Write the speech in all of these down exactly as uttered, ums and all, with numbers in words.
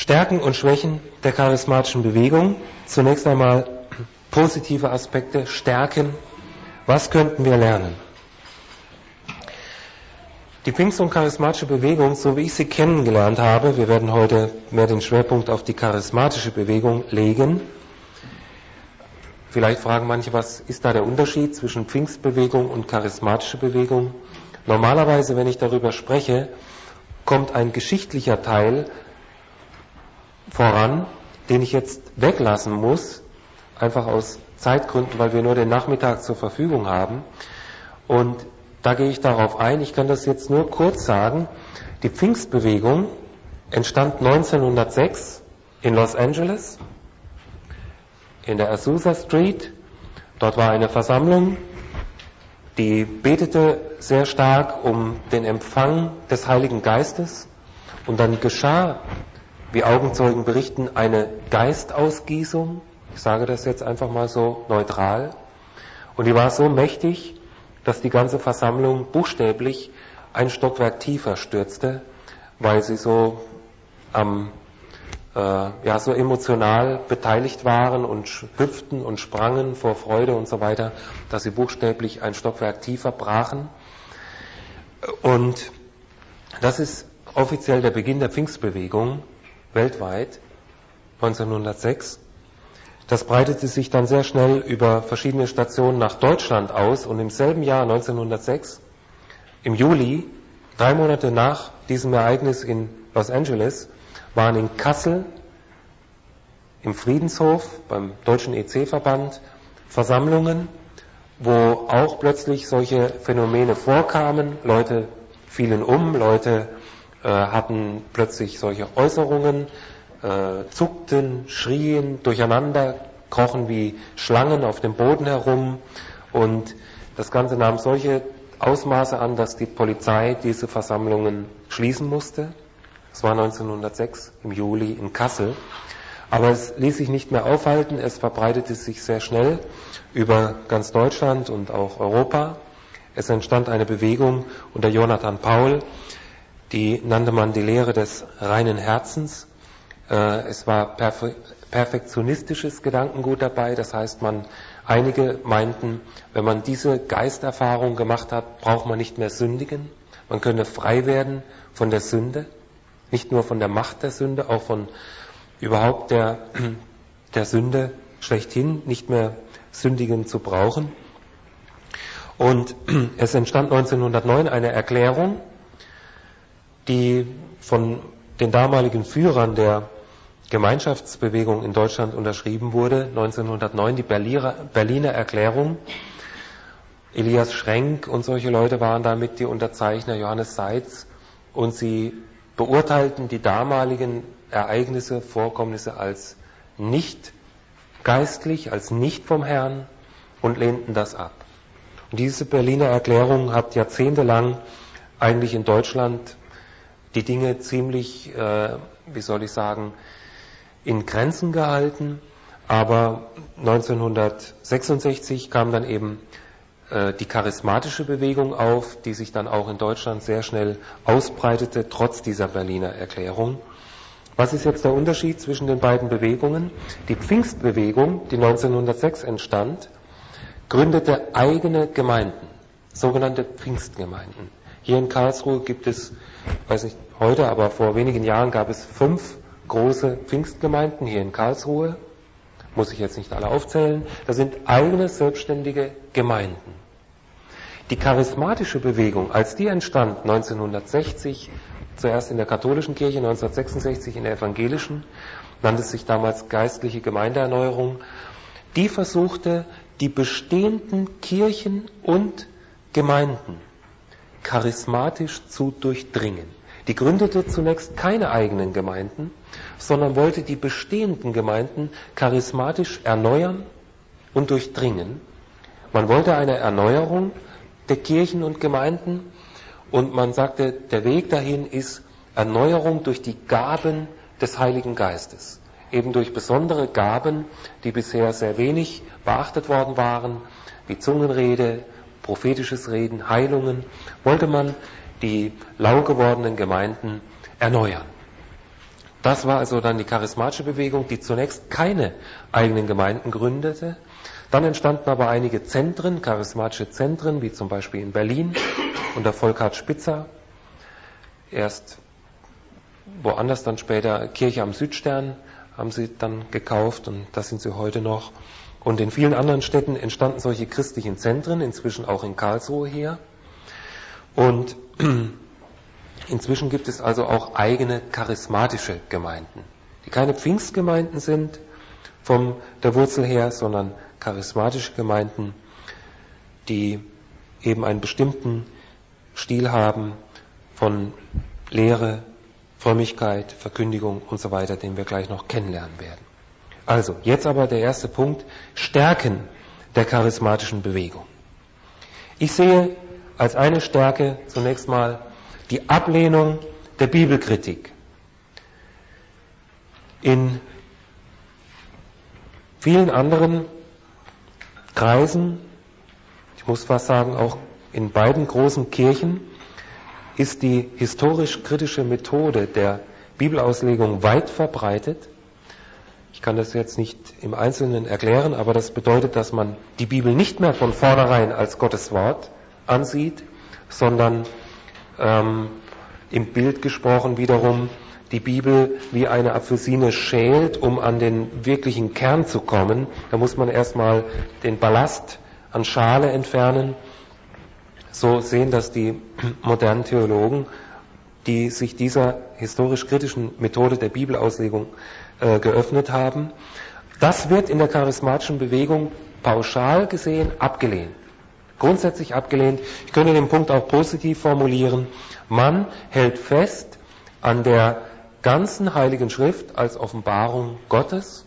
Stärken und Schwächen der charismatischen Bewegung. Zunächst einmal positive Aspekte, Stärken. Was könnten wir lernen? Die Pfingst- und charismatische Bewegung, so wie ich sie kennengelernt habe, wir werden heute mehr den Schwerpunkt auf die charismatische Bewegung legen. Vielleicht fragen manche, was ist da der Unterschied zwischen Pfingstbewegung und charismatische Bewegung? Normalerweise, wenn ich darüber spreche, kommt ein geschichtlicher Teil voran, den ich jetzt weglassen muss, einfach aus Zeitgründen, weil wir nur den Nachmittag zur Verfügung haben. Und da gehe ich darauf ein. Ich kann das jetzt nur kurz sagen. Die Pfingstbewegung entstand neunzehnhundertsechs in Los Angeles, in der Azusa Street. Dort war eine Versammlung, die betete sehr stark um den Empfang des Heiligen Geistes. Und dann geschah, wie Augenzeugen berichten, eine Geistausgießung. Ich sage das jetzt einfach mal so neutral. Und die war so mächtig, dass die ganze Versammlung buchstäblich ein Stockwerk tiefer stürzte, weil sie so am äh, ja so emotional beteiligt waren und hüpften und sprangen vor Freude und so weiter, dass sie buchstäblich ein Stockwerk tiefer brachen. Und das ist offiziell der Beginn der Pfingstbewegung weltweit, neunzehnhundertsechs. Das breitete sich dann sehr schnell über verschiedene Stationen nach Deutschland aus und im selben Jahr neunzehnhundertsechs, im Juli, drei Monate nach diesem Ereignis in Los Angeles, waren in Kassel im Friedenshof beim Deutschen E C-Verband Versammlungen, wo auch plötzlich solche Phänomene vorkamen. Leute fielen um, Leute äh, hatten plötzlich solche Äußerungen, Äh, zuckten, schrien, durcheinander, krochen wie Schlangen auf dem Boden herum und das Ganze nahm solche Ausmaße an, dass die Polizei diese Versammlungen schließen musste. Das war neunzehnhundertsechs im Juli in Kassel. Aber es ließ sich nicht mehr aufhalten, es verbreitete sich sehr schnell über ganz Deutschland und auch Europa. Es entstand eine Bewegung unter Jonathan Paul, die nannte man die Lehre des reinen Herzens. Es war perfe- perfektionistisches Gedankengut dabei, das heißt, man, einige meinten, wenn man diese Geisterfahrung gemacht hat, braucht man nicht mehr sündigen. Man könne frei werden von der Sünde, nicht nur von der Macht der Sünde, auch von überhaupt der, der Sünde schlechthin, nicht mehr sündigen zu brauchen. Und es entstand neunzehnhundertneun eine Erklärung, die von den damaligen Führern der Gemeinschaftsbewegung in Deutschland unterschrieben wurde, neunzehnhundertneun, die Berliner, Berliner Erklärung. Elias Schrenk und solche Leute waren damit die Unterzeichner, Johannes Seitz, und sie beurteilten die damaligen Ereignisse, Vorkommnisse als nicht geistlich, als nicht vom Herrn und lehnten das ab. Und diese Berliner Erklärung hat jahrzehntelang eigentlich in Deutschland die Dinge ziemlich, äh, wie soll ich sagen, in Grenzen gehalten, aber neunzehnhundertsechsundsechzig kam dann eben äh, die charismatische Bewegung auf, die sich dann auch in Deutschland sehr schnell ausbreitete, trotz dieser Berliner Erklärung. Was ist jetzt der Unterschied zwischen den beiden Bewegungen? Die Pfingstbewegung, die neunzehnhundertsechs entstand, gründete eigene Gemeinden, sogenannte Pfingstgemeinden. Hier in Karlsruhe gibt es, weiß nicht heute, aber vor wenigen Jahren gab es fünf große Pfingstgemeinden hier in Karlsruhe. Muss ich jetzt nicht alle aufzählen. Das sind eigene selbstständige Gemeinden. Die charismatische Bewegung, als die entstand neunzehnhundertsechzig, zuerst in der katholischen Kirche, neunzehnhundertsechsundsechzig in der evangelischen, nannte sich damals geistliche Gemeindeerneuerung, die versuchte, die bestehenden Kirchen und Gemeinden charismatisch zu durchdringen. Die gründete zunächst keine eigenen Gemeinden, sondern wollte die bestehenden Gemeinden charismatisch erneuern und durchdringen. Man wollte eine Erneuerung der Kirchen und Gemeinden und man sagte, der Weg dahin ist Erneuerung durch die Gaben des Heiligen Geistes. Eben durch besondere Gaben, die bisher sehr wenig beachtet worden waren, wie Zungenrede, prophetisches Reden, Heilungen, wollte man die lau gewordenen Gemeinden erneuern. Das war also dann die charismatische Bewegung, die zunächst keine eigenen Gemeinden gründete. Dann entstanden aber einige Zentren, charismatische Zentren, wie zum Beispiel in Berlin unter Volkhard Spitzer. Erst woanders dann später Kirche am Südstern haben sie dann gekauft und das sind sie heute noch. Und in vielen anderen Städten entstanden solche christlichen Zentren, inzwischen auch in Karlsruhe hier. Und inzwischen gibt es also auch eigene charismatische Gemeinden, die keine Pfingstgemeinden sind von der Wurzel her, sondern charismatische Gemeinden, die eben einen bestimmten Stil haben von Lehre, Frömmigkeit, Verkündigung und so weiter, den wir gleich noch kennenlernen werden. Also, jetzt aber der erste Punkt, Stärken der charismatischen Bewegung. Ich sehe als eine Stärke zunächst mal die Ablehnung der Bibelkritik. In vielen anderen Kreisen, ich muss fast sagen, auch in beiden großen Kirchen, ist die historisch-kritische Methode der Bibelauslegung weit verbreitet. Ich kann das jetzt nicht im Einzelnen erklären, aber das bedeutet, dass man die Bibel nicht mehr von vornherein als Gottes Wort ansieht, sondern ähm, im Bild gesprochen wiederum die Bibel wie eine Apfelsine schält, um an den wirklichen Kern zu kommen. Da muss man erstmal den Ballast an Schale entfernen. So sehen das die modernen Theologen, die sich dieser historisch-kritischen Methode der Bibelauslegung äh, geöffnet haben. Das wird in der charismatischen Bewegung pauschal gesehen abgelehnt. Grundsätzlich abgelehnt. Ich könnte den Punkt auch positiv formulieren. Man hält fest an der ganzen Heiligen Schrift als Offenbarung Gottes,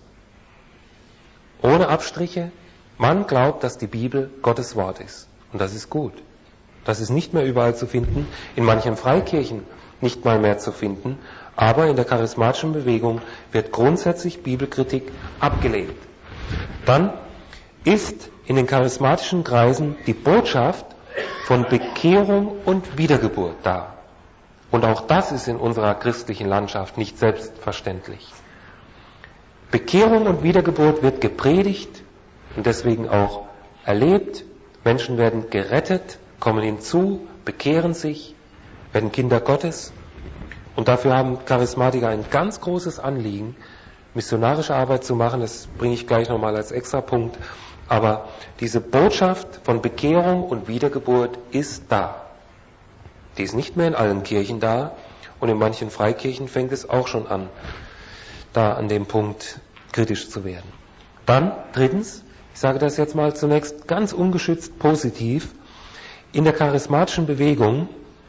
ohne Abstriche. Man glaubt, dass die Bibel Gottes Wort ist. Und das ist gut. Das ist nicht mehr überall zu finden, in manchen Freikirchen nicht mal mehr zu finden, aber in der charismatischen Bewegung wird grundsätzlich Bibelkritik abgelehnt. Dann ist in den charismatischen Kreisen die Botschaft von Bekehrung und Wiedergeburt da. Und auch das ist in unserer christlichen Landschaft nicht selbstverständlich. Bekehrung und Wiedergeburt wird gepredigt und deswegen auch erlebt. Menschen werden gerettet, kommen hinzu, bekehren sich, werden Kinder Gottes. Und dafür haben Charismatiker ein ganz großes Anliegen, missionarische Arbeit zu machen. Das bringe ich gleich nochmal als Extrapunkt. Aber diese Botschaft von Bekehrung und Wiedergeburt ist da. Die ist nicht mehr in allen Kirchen da. Und in manchen Freikirchen fängt es auch schon an, da an dem Punkt kritisch zu werden. Dann, drittens, ich sage das jetzt mal zunächst ganz ungeschützt positiv, in der charismatischen Bewegung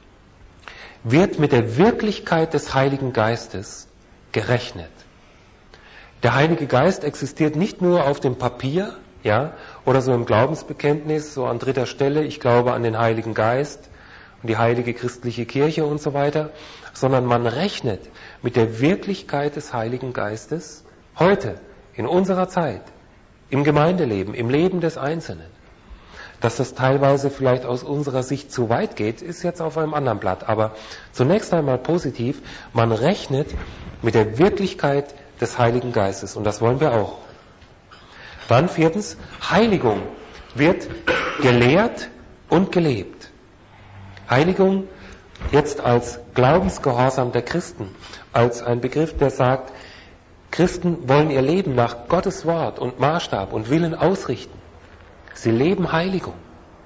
wird mit der Wirklichkeit des Heiligen Geistes gerechnet. Der Heilige Geist existiert nicht nur auf dem Papier, ja, oder so im Glaubensbekenntnis, so an dritter Stelle, ich glaube an den Heiligen Geist und die heilige christliche Kirche und so weiter, sondern man rechnet mit der Wirklichkeit des Heiligen Geistes heute, in unserer Zeit, im Gemeindeleben, im Leben des Einzelnen. Dass das teilweise vielleicht aus unserer Sicht zu weit geht, ist jetzt auf einem anderen Blatt. Aber zunächst einmal positiv, man rechnet mit der Wirklichkeit des Heiligen Geistes. Und das wollen wir auch. Dann viertens, Heiligung wird gelehrt und gelebt. Heiligung jetzt als Glaubensgehorsam der Christen, als ein Begriff, der sagt, Christen wollen ihr Leben nach Gottes Wort und Maßstab und Willen ausrichten. Sie leben Heiligung.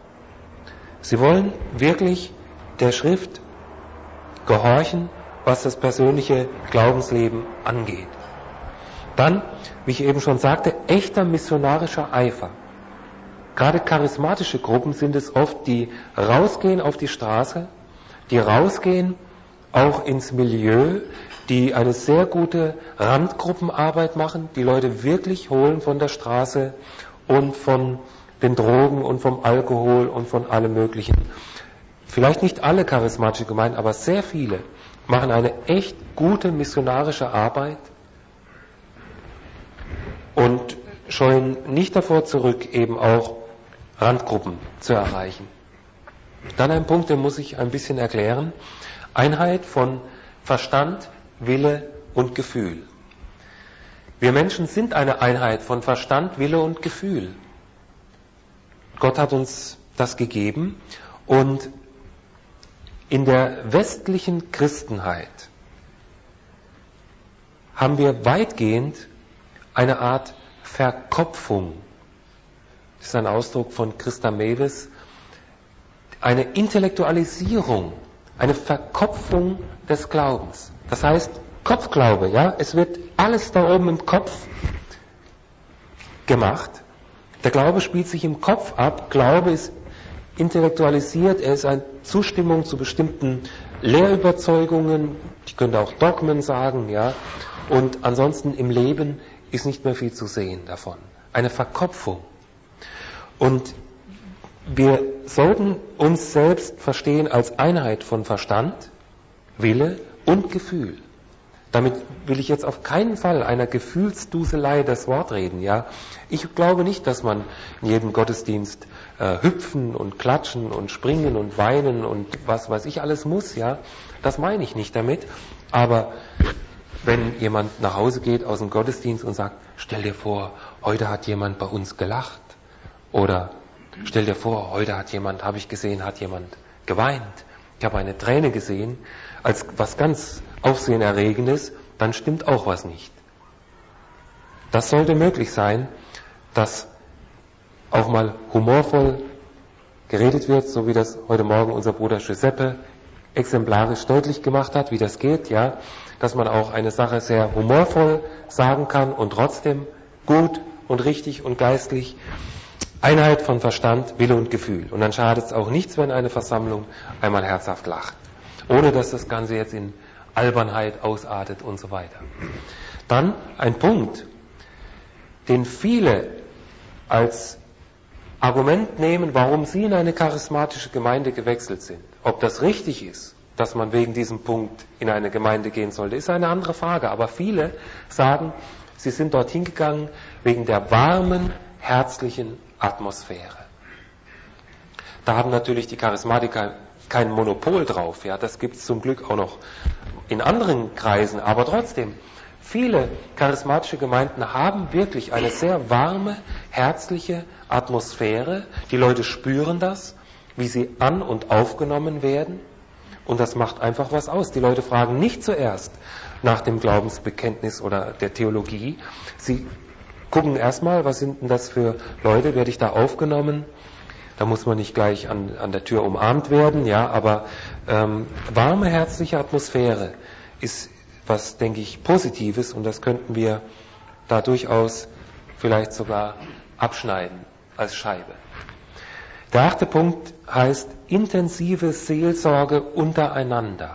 Sie wollen wirklich der Schrift gehorchen, was das persönliche Glaubensleben angeht. Dann, wie ich eben schon sagte, echter missionarischer Eifer. Gerade charismatische Gruppen sind es oft, die rausgehen auf die Straße, die rausgehen auch ins Milieu, die eine sehr gute Randgruppenarbeit machen, die Leute wirklich holen von der Straße und von den Drogen und vom Alkohol und von allem Möglichen. Vielleicht nicht alle charismatische Gemeinden, aber sehr viele machen eine echt gute missionarische Arbeit und scheuen nicht davor zurück, eben auch Randgruppen zu erreichen. Dann ein Punkt, den muss ich ein bisschen erklären. Einheit von Verstand, Wille und Gefühl. Wir Menschen sind eine Einheit von Verstand, Wille und Gefühl. Gott hat uns das gegeben und in der westlichen Christenheit haben wir weitgehend eine Art Verkopfung. Das ist ein Ausdruck von Christa Mewes. Eine Intellektualisierung, eine Verkopfung des Glaubens. Das heißt, Kopfglaube, ja, es wird alles da oben im Kopf gemacht. Der Glaube spielt sich im Kopf ab. Glaube ist intellektualisiert, er ist eine Zustimmung zu bestimmten Lehrüberzeugungen, die könnte auch Dogmen sagen, ja. Und ansonsten im Leben ist nicht mehr viel zu sehen davon. Eine Verkopfung. Und wir sollten uns selbst verstehen als Einheit von Verstand, Wille und Gefühl. Damit will ich jetzt auf keinen Fall einer Gefühlsduselei das Wort reden, ja. Ich glaube nicht, dass man in jedem Gottesdienst äh, hüpfen und klatschen und springen und weinen und was weiß ich alles muss, ja. Das meine ich nicht damit. Aber wenn jemand nach Hause geht aus dem Gottesdienst und sagt, stell dir vor, heute hat jemand bei uns gelacht. Oder stell dir vor, heute hat jemand, habe ich gesehen, hat jemand geweint. Ich habe eine Träne gesehen, als was ganz Aufsehenerregendes, dann stimmt auch was nicht. Das sollte möglich sein, dass auch mal humorvoll geredet wird, so wie das heute Morgen unser Bruder Giuseppe exemplarisch deutlich gemacht hat, wie das geht, ja, dass man auch eine Sache sehr humorvoll sagen kann und trotzdem gut und richtig und geistlich. Einheit von Verstand, Wille und Gefühl. Und dann schadet es auch nichts, wenn eine Versammlung einmal herzhaft lacht. Ohne dass das Ganze jetzt in Albernheit ausartet und so weiter. Dann ein Punkt, den viele als Argument nehmen, warum sie in eine charismatische Gemeinde gewechselt sind. Ob das richtig ist, dass man wegen diesem Punkt in eine Gemeinde gehen sollte, ist eine andere Frage. Aber viele sagen, sie sind dorthin gegangen wegen der warmen, herzlichen Atmosphäre. Da haben natürlich die Charismatiker kein Monopol drauf. Ja, das gibt es zum Glück auch noch in anderen Kreisen. Aber trotzdem, viele charismatische Gemeinden haben wirklich eine sehr warme, herzliche Atmosphäre. Die Leute spüren das, wie sie an- und aufgenommen werden. Und das macht einfach was aus. Die Leute fragen nicht zuerst nach dem Glaubensbekenntnis oder der Theologie. Sie gucken erstmal, was sind denn das für Leute, werde ich da aufgenommen? Da muss man nicht gleich an, an der Tür umarmt werden, ja, aber ähm, warme, herzliche Atmosphäre ist was, denke ich, Positives und das könnten wir da durchaus vielleicht sogar abschneiden als Scheibe. Der achte Punkt heißt intensive Seelsorge untereinander.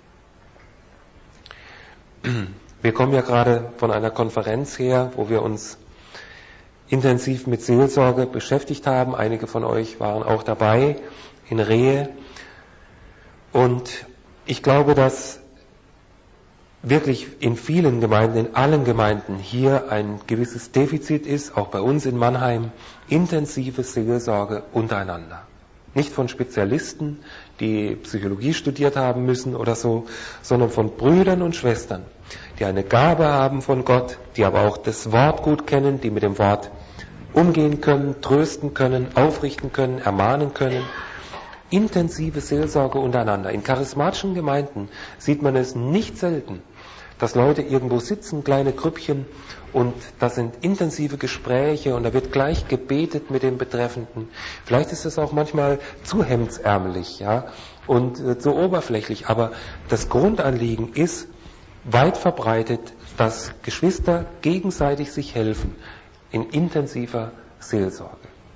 Wir kommen ja gerade von einer Konferenz her, wo wir uns intensiv mit Seelsorge beschäftigt haben. Einige von euch waren auch dabei in Rehe. Und ich glaube, dass wirklich in vielen Gemeinden, in allen Gemeinden hier ein gewisses Defizit ist, auch bei uns in Mannheim, intensive Seelsorge untereinander. Nicht von Spezialisten, die Psychologie studiert haben müssen oder so, sondern von Brüdern und Schwestern, die eine Gabe haben von Gott, die aber auch das Wort gut kennen, die mit dem Wort umgehen können, trösten können, aufrichten können, ermahnen können. Intensive Seelsorge untereinander. In charismatischen Gemeinden sieht man es nicht selten, dass Leute irgendwo sitzen, kleine Grüppchen, und das sind intensive Gespräche und da wird gleich gebetet mit dem Betreffenden. Vielleicht ist es auch manchmal zu hemdsärmelig, ja, und äh, zu oberflächlich, aber das Grundanliegen ist weit verbreitet, dass Geschwister gegenseitig sich helfen in intensiver Seelsorge.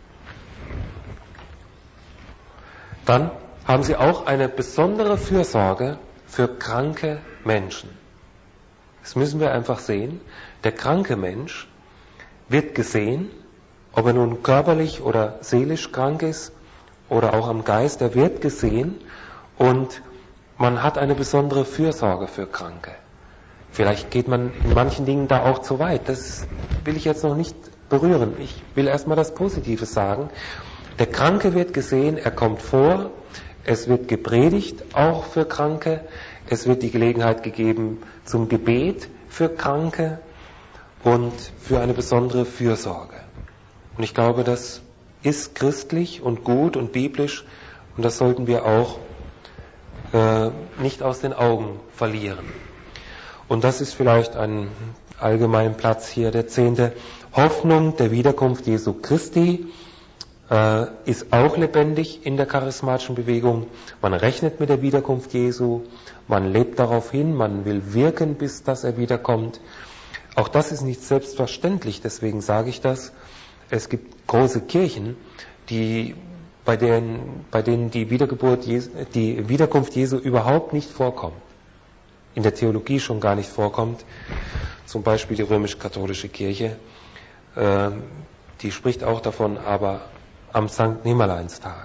Dann haben sie auch eine besondere Fürsorge für kranke Menschen. Das müssen wir einfach sehen. Der kranke Mensch wird gesehen, ob er nun körperlich oder seelisch krank ist oder auch am Geist, er wird gesehen und man hat eine besondere Fürsorge für Kranke. Vielleicht geht man in manchen Dingen da auch zu weit. Das will ich jetzt noch nicht berühren. Ich will erstmal das Positive sagen. Der Kranke wird gesehen, er kommt vor, es wird gepredigt, auch für Kranke, Es wird die Gelegenheit gegeben zum Gebet für Kranke und für eine besondere Fürsorge. Und ich glaube, das ist christlich und gut und biblisch und das sollten wir auch äh, nicht aus den Augen verlieren. Und das ist vielleicht ein allgemeiner Platz hier, der zehnte. Hoffnung der Wiederkunft Jesu Christi äh, ist auch lebendig in der charismatischen Bewegung. Man rechnet mit der Wiederkunft Jesu, man lebt darauf hin, man will wirken, bis dass er wiederkommt. Auch das ist nicht selbstverständlich, deswegen sage ich das. Es gibt große Kirchen, die, bei, denen, bei denen die Wiedergeburt Jesu, die Wiederkunft Jesu überhaupt nicht vorkommt. In der Theologie schon gar nicht vorkommt. Zum Beispiel die römisch-katholische Kirche. Äh, die spricht auch davon, aber am Sankt Nimmerleinstag.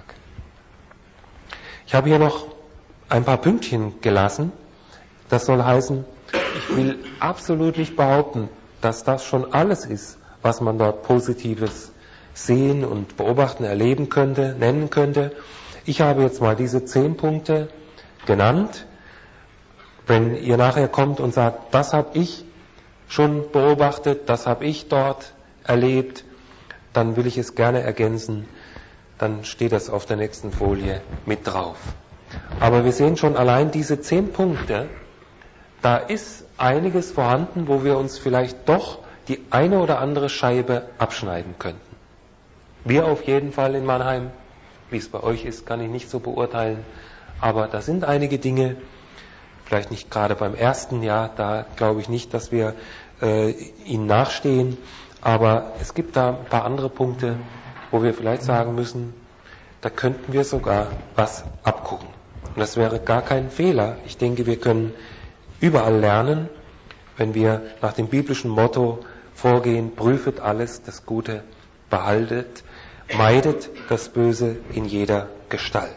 Ich habe hier noch ein paar Pünktchen gelassen. Das soll heißen, ich will absolut nicht behaupten, dass das schon alles ist, was man dort Positives sehen und beobachten, erleben könnte, nennen könnte. Ich habe jetzt mal diese zehn Punkte genannt. Wenn ihr nachher kommt und sagt, das habe ich schon beobachtet, das habe ich dort erlebt, dann will ich es gerne ergänzen. Dann steht das auf der nächsten Folie mit drauf. Aber wir sehen schon allein diese zehn Punkte, da ist einiges vorhanden, wo wir uns vielleicht doch die eine oder andere Scheibe abschneiden könnten. Wir auf jeden Fall in Mannheim, wie es bei euch ist, kann ich nicht so beurteilen, aber da sind einige Dinge, vielleicht nicht gerade beim ersten Jahr, da glaube ich nicht, dass wir äh, ihnen nachstehen, aber es gibt da ein paar andere Punkte, wo wir vielleicht sagen müssen, da könnten wir sogar was abgucken. Und das wäre gar kein Fehler. Ich denke, wir können überall lernen, wenn wir nach dem biblischen Motto vorgehen, prüfet alles, das Gute behaltet, meidet das Böse in jeder Gestalt.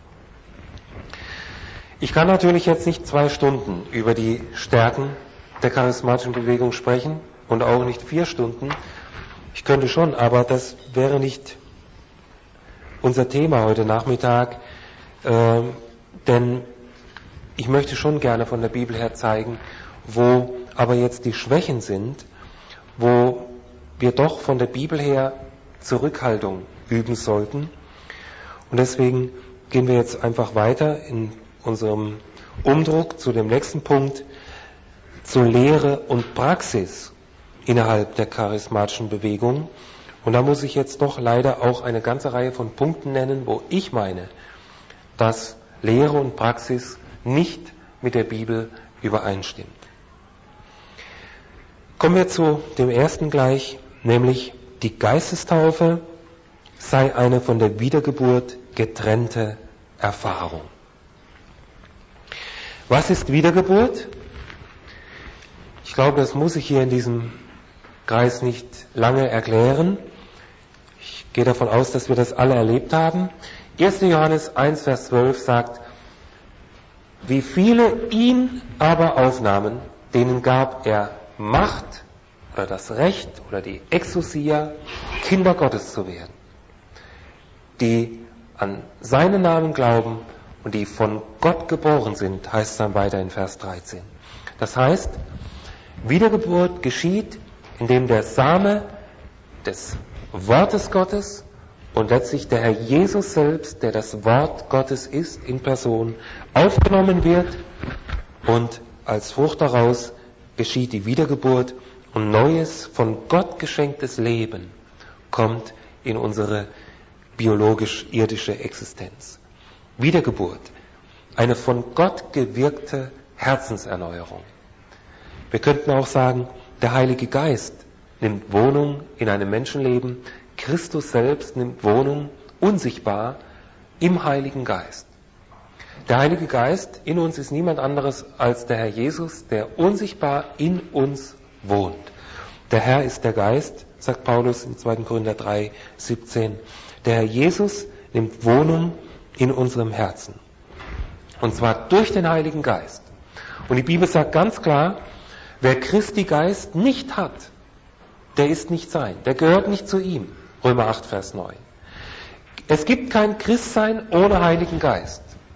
Ich kann natürlich jetzt nicht zwei Stunden über die Stärken der charismatischen Bewegung sprechen und auch nicht vier Stunden. Ich könnte schon, aber das wäre nicht unser Thema heute Nachmittag, äh, denn ich möchte schon gerne von der Bibel her zeigen, wo aber jetzt die Schwächen sind, wo wir doch von der Bibel her Zurückhaltung üben sollten. Und deswegen gehen wir jetzt einfach weiter in unserem Umdruck zu dem nächsten Punkt, zur Lehre und Praxis innerhalb der charismatischen Bewegung. Und da muss ich jetzt doch leider auch eine ganze Reihe von Punkten nennen, wo ich meine, dass Lehre und Praxis nicht mit der Bibel übereinstimmt. Kommen wir zu dem ersten gleich, nämlich die Geistestaufe sei eine von der Wiedergeburt getrennte Erfahrung. Was ist Wiedergeburt? Ich glaube, das muss ich hier in diesem Kreis nicht lange erklären. Ich gehe davon aus, dass wir das alle erlebt haben. erster Johannes eins, Vers zwölf sagt, wie viele ihn aber aufnahmen, denen gab er Macht oder das Recht oder die Exousia, Kinder Gottes zu werden, die an seinen Namen glauben und die von Gott geboren sind, heißt es dann weiter in Vers dreizehn. Das heißt, Wiedergeburt geschieht, indem der Same des Wortes Gottes und letztlich der Herr Jesus selbst, der das Wort Gottes ist in Person, aufgenommen wird und als Frucht daraus geschieht die Wiedergeburt und neues, von Gott geschenktes Leben kommt in unsere biologisch-irdische Existenz. Wiedergeburt, eine von Gott gewirkte Herzenserneuerung. Wir könnten auch sagen, der Heilige Geist nimmt Wohnung in einem Menschenleben, Christus selbst nimmt Wohnung, unsichtbar, im Heiligen Geist. Der Heilige Geist in uns ist niemand anderes als der Herr Jesus, der unsichtbar in uns wohnt. Der Herr ist der Geist, sagt Paulus in zweiter Korinther drei, siebzehn. Der Herr Jesus nimmt Wohnung in unserem Herzen. Und zwar durch den Heiligen Geist. Und die Bibel sagt ganz klar, wer Christi Geist nicht hat, der ist nicht sein, der gehört nicht zu ihm. Römer acht, Vers neun. Es gibt kein Christsein ohne Heiligen Geist.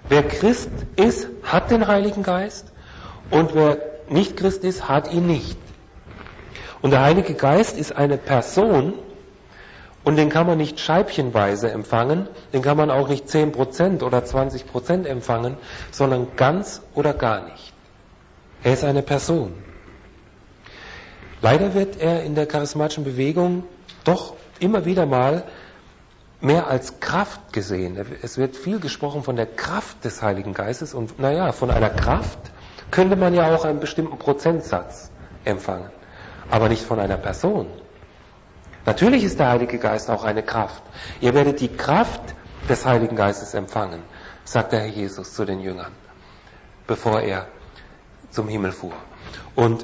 Wer Christ ist, hat den Heiligen Geist und wer nicht Christ ist, hat ihn nicht. Und der Heilige Geist ist eine Person und den kann man nicht scheibchenweise empfangen, den kann man auch nicht zehn Prozent oder zwanzig Prozent empfangen, sondern ganz oder gar nicht. Er ist eine Person. Leider wird er in der charismatischen Bewegung doch immer wieder mal mehr als Kraft gesehen. Es wird viel gesprochen von der Kraft des Heiligen Geistes und naja, von einer Kraft könnte man ja auch einen bestimmten Prozentsatz empfangen, aber nicht von einer Person. Natürlich ist der Heilige Geist auch eine Kraft. Ihr werdet die Kraft des Heiligen Geistes empfangen, sagt der Herr Jesus zu den Jüngern, bevor er zum Himmel fuhr. Und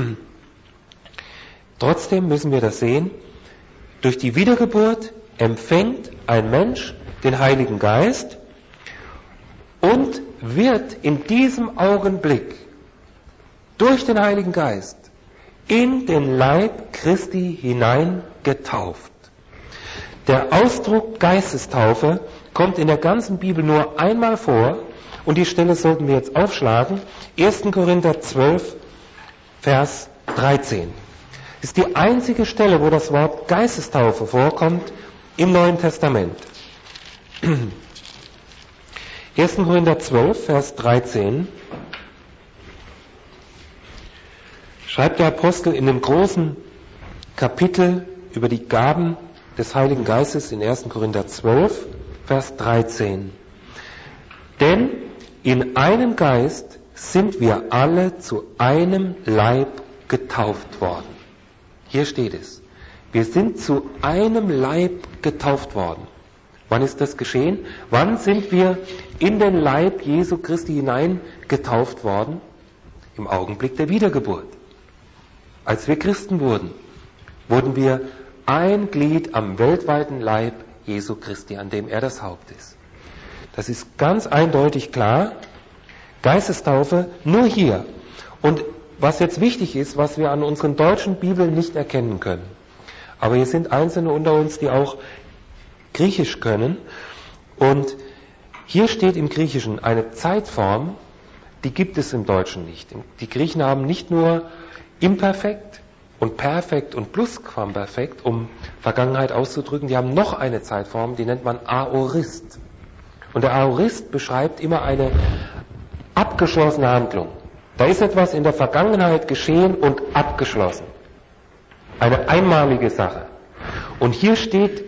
trotzdem müssen wir das sehen, durch die Wiedergeburt empfängt ein Mensch den Heiligen Geist und wird in diesem Augenblick durch den Heiligen Geist in den Leib Christi hinein getauft. Der Ausdruck Geistestaufe kommt in der ganzen Bibel nur einmal vor und die Stelle sollten wir jetzt aufschlagen. erster Korinther zwölf, Vers dreizehn. Das ist die einzige Stelle, wo das Wort Geistestaufe vorkommt im Neuen Testament. erster Korinther zwölf, Vers dreizehn. Schreibt der Apostel in dem großen Kapitel über die Gaben des Heiligen Geistes in erster Korinther zwölf, Vers dreizehn. Denn in einem Geist sind wir alle zu einem Leib getauft worden. Hier steht es. Wir sind zu einem Leib getauft worden. Wann ist das geschehen? Wann sind wir in den Leib Jesu Christi hinein getauft worden? Im Augenblick der Wiedergeburt. Als wir Christen wurden, wurden wir ein Glied am weltweiten Leib Jesu Christi, an dem er das Haupt ist. Das ist ganz eindeutig klar. Geistestaufe nur hier. Und was jetzt wichtig ist, was wir an unseren deutschen Bibeln nicht erkennen können. Aber hier sind Einzelne unter uns, die auch Griechisch können. Und hier steht im Griechischen eine Zeitform, die gibt es im Deutschen nicht. Die Griechen haben nicht nur Imperfekt und Perfekt und Plusquamperfekt, um Vergangenheit auszudrücken, die haben noch eine Zeitform, die nennt man Aorist. Und der Aorist beschreibt immer eine abgeschlossene Handlung. Da ist etwas in der Vergangenheit geschehen und abgeschlossen. Eine einmalige Sache. Und hier steht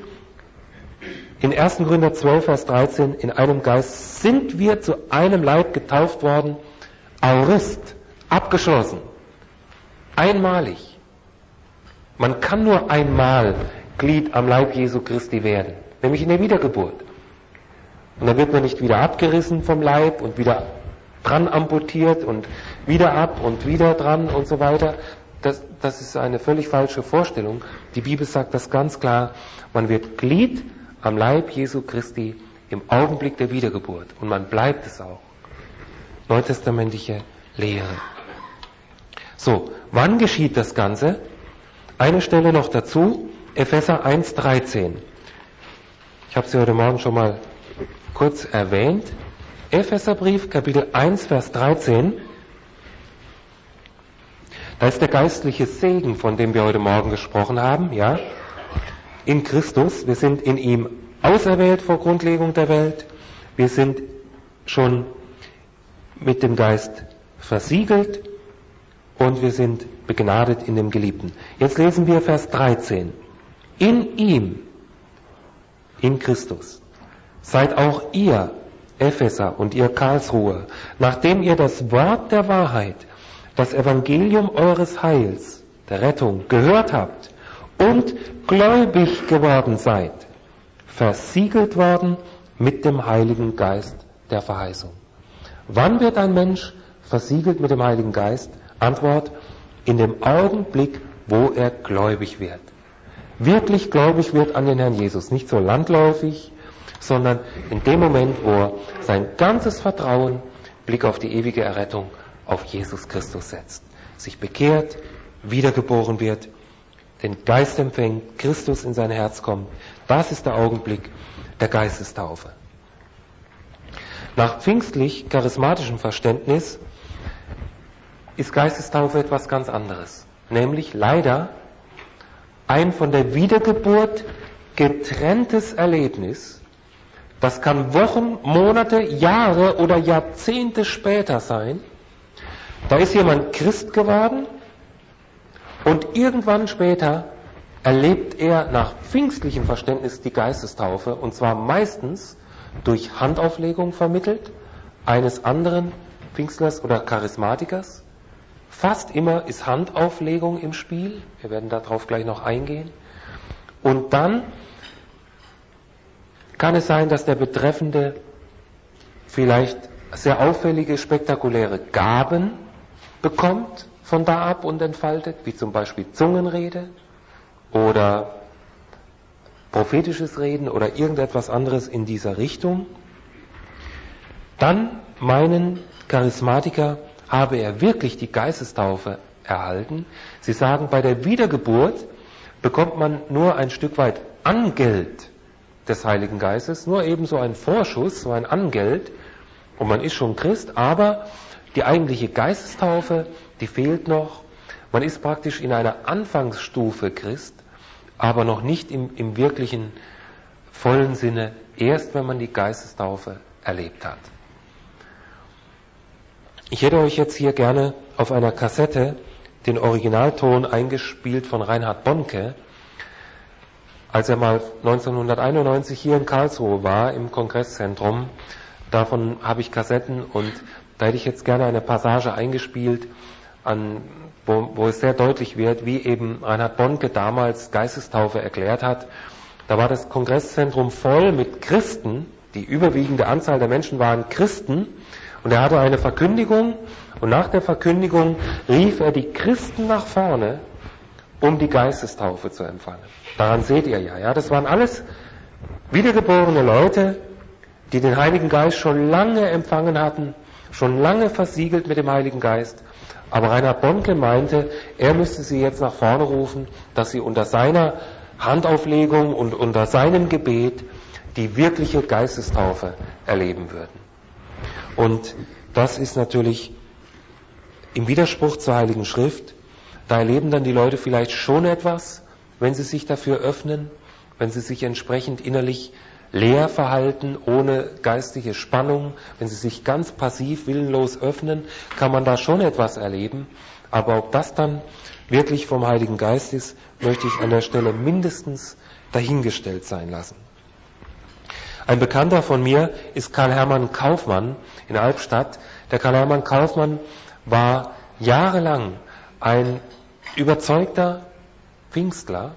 in erster Korinther zwölf, Vers dreizehn, in einem Geist sind wir zu einem Leib getauft worden, Aorist, abgeschlossen, einmalig. Man kann nur einmal Glied am Leib Jesu Christi werden, nämlich in der Wiedergeburt. Und dann wird man nicht wieder abgerissen vom Leib und wieder dran amputiert und wieder ab und wieder dran und so weiter. Das, das ist eine völlig falsche Vorstellung. Die Bibel sagt das ganz klar. Man wird Glied am Leib Jesu Christi im Augenblick der Wiedergeburt. Und man bleibt es auch. Neutestamentliche Lehre. So, wann geschieht das Ganze? Eine Stelle noch dazu. Epheser eins, dreizehn. Ich habe sie heute Morgen schon mal kurz erwähnt. Epheserbrief, Kapitel eins, Vers dreizehn. Da ist der geistliche Segen, von dem wir heute Morgen gesprochen haben, ja. In Christus, wir sind in ihm auserwählt vor Grundlegung der Welt. Wir sind schon mit dem Geist versiegelt und wir sind begnadet in dem Geliebten. Jetzt lesen wir Vers dreizehn. In ihm, in Christus, seid auch ihr, Epheser und ihr Karlsruhe, nachdem ihr das Wort der Wahrheit, das Evangelium eures Heils, der Rettung, gehört habt und gläubig geworden seid, versiegelt worden mit dem Heiligen Geist der Verheißung. Wann wird ein Mensch versiegelt mit dem Heiligen Geist? Antwort, in dem Augenblick, wo er gläubig wird. Wirklich gläubig wird an den Herrn Jesus, nicht so landläufig, sondern in dem Moment, wo er sein ganzes Vertrauen, Blick auf die ewige Errettung, auf Jesus Christus setzt, sich bekehrt, wiedergeboren wird, den Geist empfängt, Christus in sein Herz kommt. Das ist der Augenblick der Geistestaufe. Nach pfingstlich-charismatischem Verständnis ist Geistestaufe etwas ganz anderes. Nämlich leider ein von der Wiedergeburt getrenntes Erlebnis. Das kann Wochen, Monate, Jahre oder Jahrzehnte später sein. Da ist jemand Christ geworden und irgendwann später erlebt er nach pfingstlichem Verständnis die Geistestaufe, und zwar meistens durch Handauflegung vermittelt eines anderen Pfingstlers oder Charismatikers. Fast immer ist Handauflegung im Spiel. Wir werden darauf gleich noch eingehen. Und dann kann es sein, dass der Betreffende vielleicht sehr auffällige, spektakuläre Gaben bekommt, von da ab und entfaltet, wie zum Beispiel Zungenrede oder prophetisches Reden oder irgendetwas anderes in dieser Richtung. Dann meinen Charismatiker, habe er wirklich die Geistestaufe erhalten. Sie sagen, bei der Wiedergeburt bekommt man nur ein Stück weit Angeld des Heiligen Geistes, nur eben so ein Vorschuss, so ein Angeld, und man ist schon Christ, aber die eigentliche Geistestaufe, die fehlt noch. Man ist praktisch in einer Anfangsstufe Christ, aber noch nicht im, im wirklichen vollen Sinne, erst wenn man die Geistestaufe erlebt hat. Ich hätte euch jetzt hier gerne auf einer Kassette den Originalton eingespielt von Reinhard Bonke, als er mal neunzehnhunderteinundneunzig hier in Karlsruhe war, im Kongresszentrum. Davon habe ich Kassetten und da hätte ich jetzt gerne eine Passage eingespielt, an, wo, wo es sehr deutlich wird, wie eben Reinhard Bonke damals Geistestaufe erklärt hat. Da war das Kongresszentrum voll mit Christen, die überwiegende Anzahl der Menschen waren Christen, und er hatte eine Verkündigung, und nach der Verkündigung rief er die Christen nach vorne, um die Geistestaufe zu empfangen. Daran seht ihr ja, ja, das waren alles wiedergeborene Leute, die den Heiligen Geist schon lange empfangen hatten, schon lange versiegelt mit dem Heiligen Geist. Aber Reinhard Bonke meinte, er müsste sie jetzt nach vorne rufen, dass sie unter seiner Handauflegung und unter seinem Gebet die wirkliche Geistestaufe erleben würden. Und das ist natürlich im Widerspruch zur Heiligen Schrift. Da erleben dann die Leute vielleicht schon etwas, wenn sie sich dafür öffnen, wenn sie sich entsprechend innerlich leer verhalten, ohne geistige Spannung, wenn sie sich ganz passiv, willenlos öffnen, kann man da schon etwas erleben. Aber ob das dann wirklich vom Heiligen Geist ist, möchte ich an der Stelle mindestens dahingestellt sein lassen. Ein Bekannter von mir ist Karl-Hermann Kaufmann in Albstadt. Der Karl-Hermann Kaufmann war jahrelang ein überzeugter Pfingstler.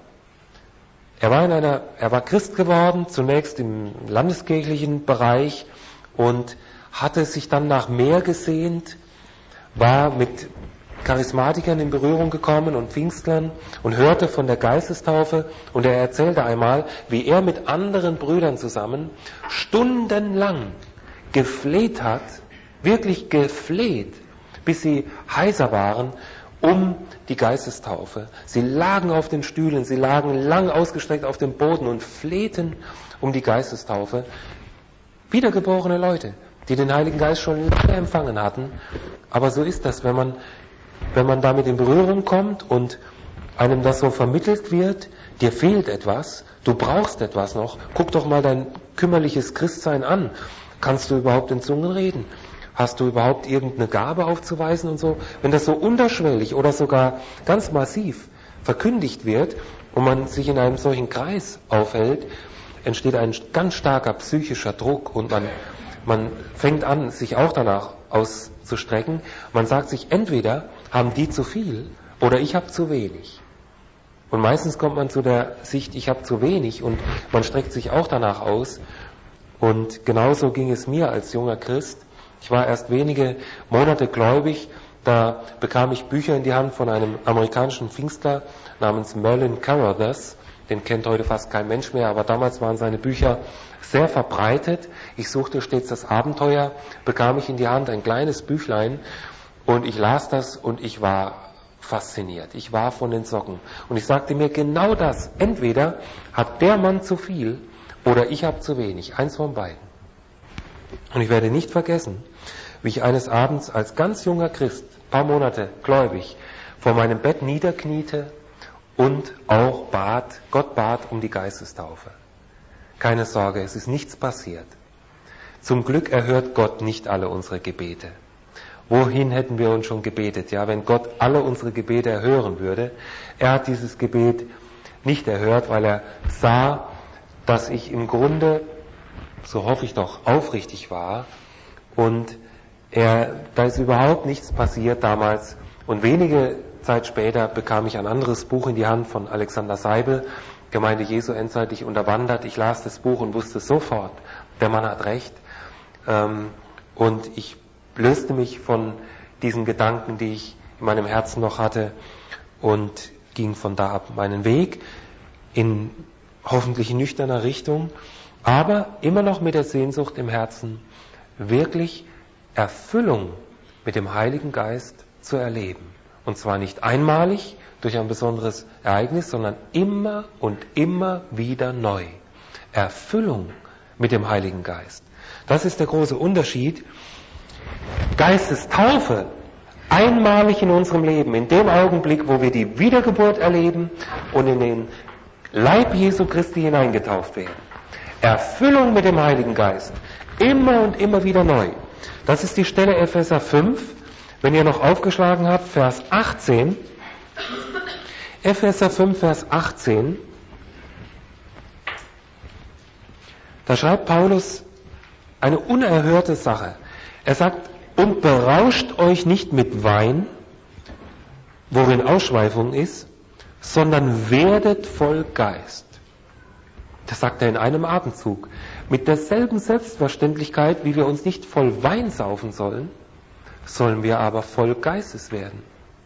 Er war in einer, er war Christ geworden, zunächst im landeskirchlichen Bereich, und hatte sich dann nach mehr gesehnt, war mit Charismatikern in Berührung gekommen und Pfingstlern und hörte von der Geistestaufe, und er erzählte einmal, wie er mit anderen Brüdern zusammen stundenlang gefleht hat, wirklich gefleht, bis sie heiser waren, um die Geistestaufe. Sie lagen auf den Stühlen, sie lagen lang ausgestreckt auf dem Boden und flehten um die Geistestaufe. Wiedergeborene Leute, die den Heiligen Geist schon lange empfangen hatten. Aber so ist das, wenn man, wenn man damit in Berührung kommt und einem das so vermittelt wird, dir fehlt etwas, du brauchst etwas noch, guck doch mal dein kümmerliches Christsein an. Kannst du überhaupt in Zungen reden? Hast du überhaupt irgendeine Gabe aufzuweisen und so? Wenn das so unterschwellig oder sogar ganz massiv verkündigt wird und man sich in einem solchen Kreis aufhält, entsteht ein ganz starker psychischer Druck, und man, man fängt an, sich auch danach auszustrecken. Man sagt sich, entweder haben die zu viel oder ich habe zu wenig. Und meistens kommt man zu der Sicht, ich habe zu wenig, und man streckt sich auch danach aus. Und genauso ging es mir als junger Christ. Ich war erst wenige Monate gläubig, da bekam ich Bücher in die Hand von einem amerikanischen Pfingstler namens Merlin Carothers. Den kennt heute fast kein Mensch mehr, aber damals waren seine Bücher sehr verbreitet. Ich suchte stets das Abenteuer, bekam ich in die Hand ein kleines Büchlein, und ich las das und ich war fasziniert. Ich war von den Socken. Und ich sagte mir genau das. Entweder hat der Mann zu viel oder ich habe zu wenig. Eins von beiden. Und ich werde nicht vergessen, wie ich eines Abends als ganz junger Christ, ein paar Monate gläubig, vor meinem Bett niederkniete und auch bat, Gott bat um die Geistestaufe. Keine Sorge, es ist nichts passiert. Zum Glück erhört Gott nicht alle unsere Gebete. Wohin hätten wir uns schon gebetet, ja, wenn Gott alle unsere Gebete erhören würde? Er hat dieses Gebet nicht erhört, weil er sah, dass ich im Grunde, so hoffe ich doch, aufrichtig war. Und er, da ist überhaupt nichts passiert damals. Und wenige Zeit später bekam ich ein anderes Buch in die Hand von Alexander Seibel, Gemeinde Jesu endzeitlich unterwandert. Ich las das Buch und wusste sofort, der Mann hat recht. Und ich löste mich von diesen Gedanken, die ich in meinem Herzen noch hatte, und ging von da ab meinen Weg in hoffentlich nüchterner Richtung, aber immer noch mit der Sehnsucht im Herzen, wirklich Erfüllung mit dem Heiligen Geist zu erleben. Und zwar nicht einmalig durch ein besonderes Ereignis, sondern immer und immer wieder neu. Erfüllung mit dem Heiligen Geist. Das ist der große Unterschied. Geistestaufe, einmalig in unserem Leben, in dem Augenblick, wo wir die Wiedergeburt erleben und in den Leib Jesu Christi hineingetauft werden. Erfüllung mit dem Heiligen Geist, immer und immer wieder neu. Das ist die Stelle Epheser fünf, wenn ihr noch aufgeschlagen habt, Vers achtzehn. Epheser fünf, Vers achtzehn. Da schreibt Paulus eine unerhörte Sache. Er sagt, und berauscht euch nicht mit Wein, worin Ausschweifung ist, sondern werdet voll Geist. Das sagt er in einem Atemzug. Mit derselben Selbstverständlichkeit, wie wir uns nicht voll Wein saufen sollen, sollen wir aber voll Geistes werden.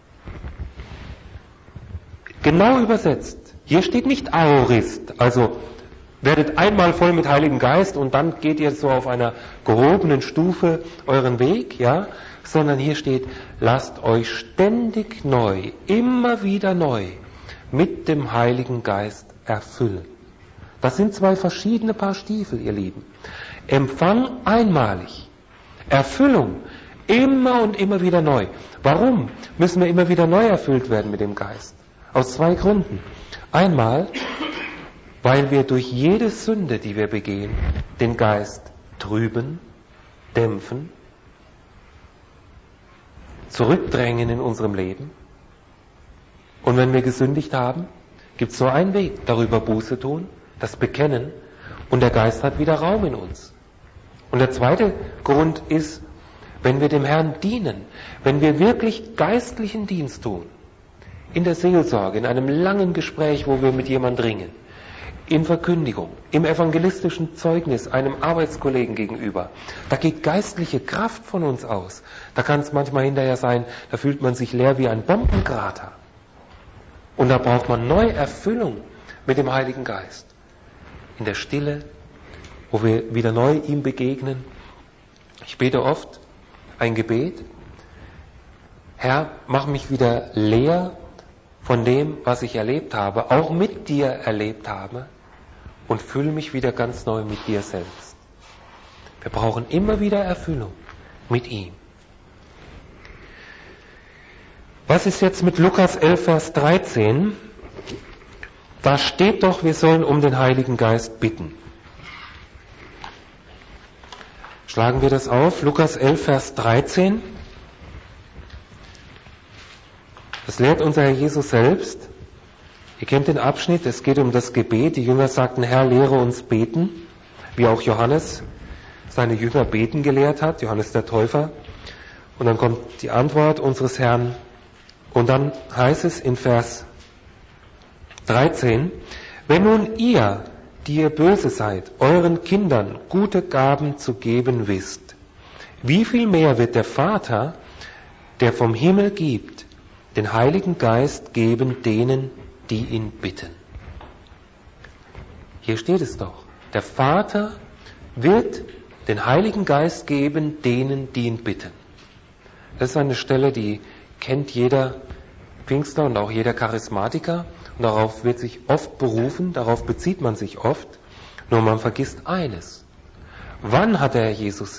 Genau übersetzt. Hier steht nicht Aorist, also werdet einmal voll mit Heiligem Geist und dann geht ihr so auf einer gehobenen Stufe euren Weg, ja, sondern hier steht, lasst euch ständig neu, immer wieder neu mit dem Heiligen Geist erfüllen. Das sind zwei verschiedene Paar Stiefel, ihr Lieben. Empfang einmalig, Erfüllung immer und immer wieder neu. Warum müssen wir immer wieder neu erfüllt werden mit dem Geist? Aus zwei Gründen. Einmal, weil wir durch jede Sünde, die wir begehen, den Geist trüben, dämpfen, zurückdrängen in unserem Leben. Und wenn wir gesündigt haben, gibt es nur einen Weg, darüber Buße tun, das Bekennen, und der Geist hat wieder Raum in uns. Und der zweite Grund ist, wenn wir dem Herrn dienen, wenn wir wirklich geistlichen Dienst tun, in der Seelsorge, in einem langen Gespräch, wo wir mit jemandem ringen, in Verkündigung, im evangelistischen Zeugnis einem Arbeitskollegen gegenüber. Da geht geistliche Kraft von uns aus. Da kann es manchmal hinterher sein, da fühlt man sich leer wie ein Bombenkrater. Und da braucht man neue Erfüllung mit dem Heiligen Geist. In der Stille, wo wir wieder neu ihm begegnen. Ich bete oft ein Gebet. Herr, mach mich wieder leer von dem, was ich erlebt habe, auch mit dir erlebt habe, und fülle mich wieder ganz neu mit dir selbst. Wir brauchen immer wieder Erfüllung mit ihm. Was ist jetzt mit Lukas elf, Vers dreizehn? Da steht doch, wir sollen um den Heiligen Geist bitten. Schlagen wir das auf, Lukas elf, Vers dreizehn. Das lehrt unser Herr Jesus selbst. Ihr kennt den Abschnitt, es geht um das Gebet. Die Jünger sagten, Herr, lehre uns beten, wie auch Johannes seine Jünger beten gelehrt hat, Johannes der Täufer. Und dann kommt die Antwort unseres Herrn. Und dann heißt es in Vers dreizehn, wenn nun ihr, die ihr böse seid, euren Kindern gute Gaben zu geben wisst, wie viel mehr wird der Vater, der vom Himmel gibt, den Heiligen Geist geben denen, die ihn bitten. Hier steht es doch. Der Vater wird den Heiligen Geist geben denen, die ihn bitten. Das ist eine Stelle, die kennt jeder Pfingstler und auch jeder Charismatiker. Und darauf wird sich oft berufen, darauf bezieht man sich oft. Nur man vergisst eines. Wann hat der Herr Jesus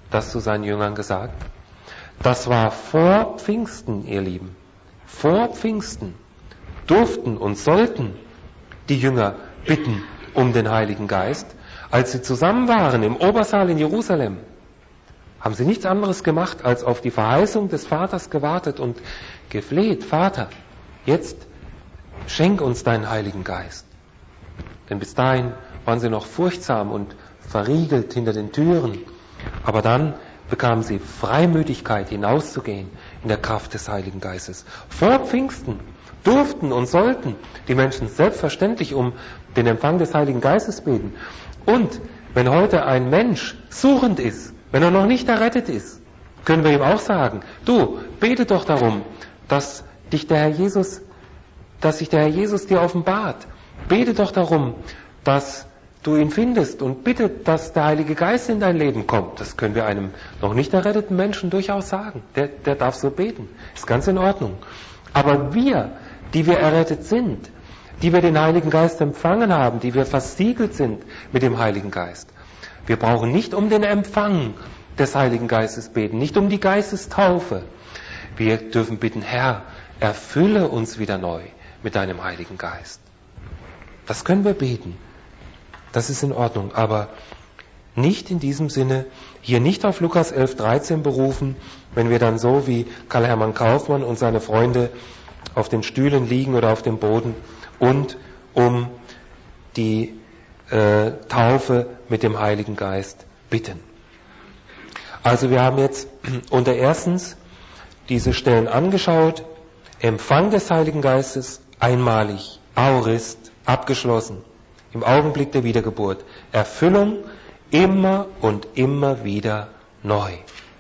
das zu seinen Jüngern gesagt? Das war vor Pfingsten, ihr Lieben. Vor Pfingsten durften und sollten die Jünger bitten um den Heiligen Geist. Als sie zusammen waren im Obersaal in Jerusalem, haben sie nichts anderes gemacht, als auf die Verheißung des Vaters gewartet und gefleht: Vater, jetzt schenk uns deinen Heiligen Geist. Denn bis dahin waren sie noch furchtsam und verriegelt hinter den Türen. Aber dann bekamen sie Freimütigkeit, hinauszugehen in der Kraft des Heiligen Geistes. Vor Pfingsten durften und sollten die Menschen selbstverständlich um den Empfang des Heiligen Geistes beten. Und wenn heute ein Mensch suchend ist, wenn er noch nicht errettet ist, können wir ihm auch sagen: Du, bete doch darum, dass dich der Herr Jesus, dass sich der Herr Jesus dir offenbart. Bete doch darum, dass du ihn findest, und bitte, dass der Heilige Geist in dein Leben kommt. Das können wir einem noch nicht erretteten Menschen durchaus sagen. Der, der darf so beten. Ist ganz in Ordnung. Aber wir, die wir errettet sind, die wir den Heiligen Geist empfangen haben, die wir versiegelt sind mit dem Heiligen Geist, wir brauchen nicht um den Empfang des Heiligen Geistes beten, nicht um die Geistestaufe. Wir dürfen bitten: Herr, erfülle uns wieder neu mit deinem Heiligen Geist. Das können wir beten. Das ist in Ordnung, aber nicht in diesem Sinne, hier nicht auf Lukas elf dreizehn berufen, wenn wir dann so wie Karl-Hermann Kaufmann und seine Freunde auf den Stühlen liegen oder auf dem Boden und um die äh, Taufe mit dem Heiligen Geist bitten. Also wir haben jetzt unter erstens diese Stellen angeschaut: Empfang des Heiligen Geistes einmalig, aorist, abgeschlossen, im Augenblick der Wiedergeburt. Erfüllung immer und immer wieder neu.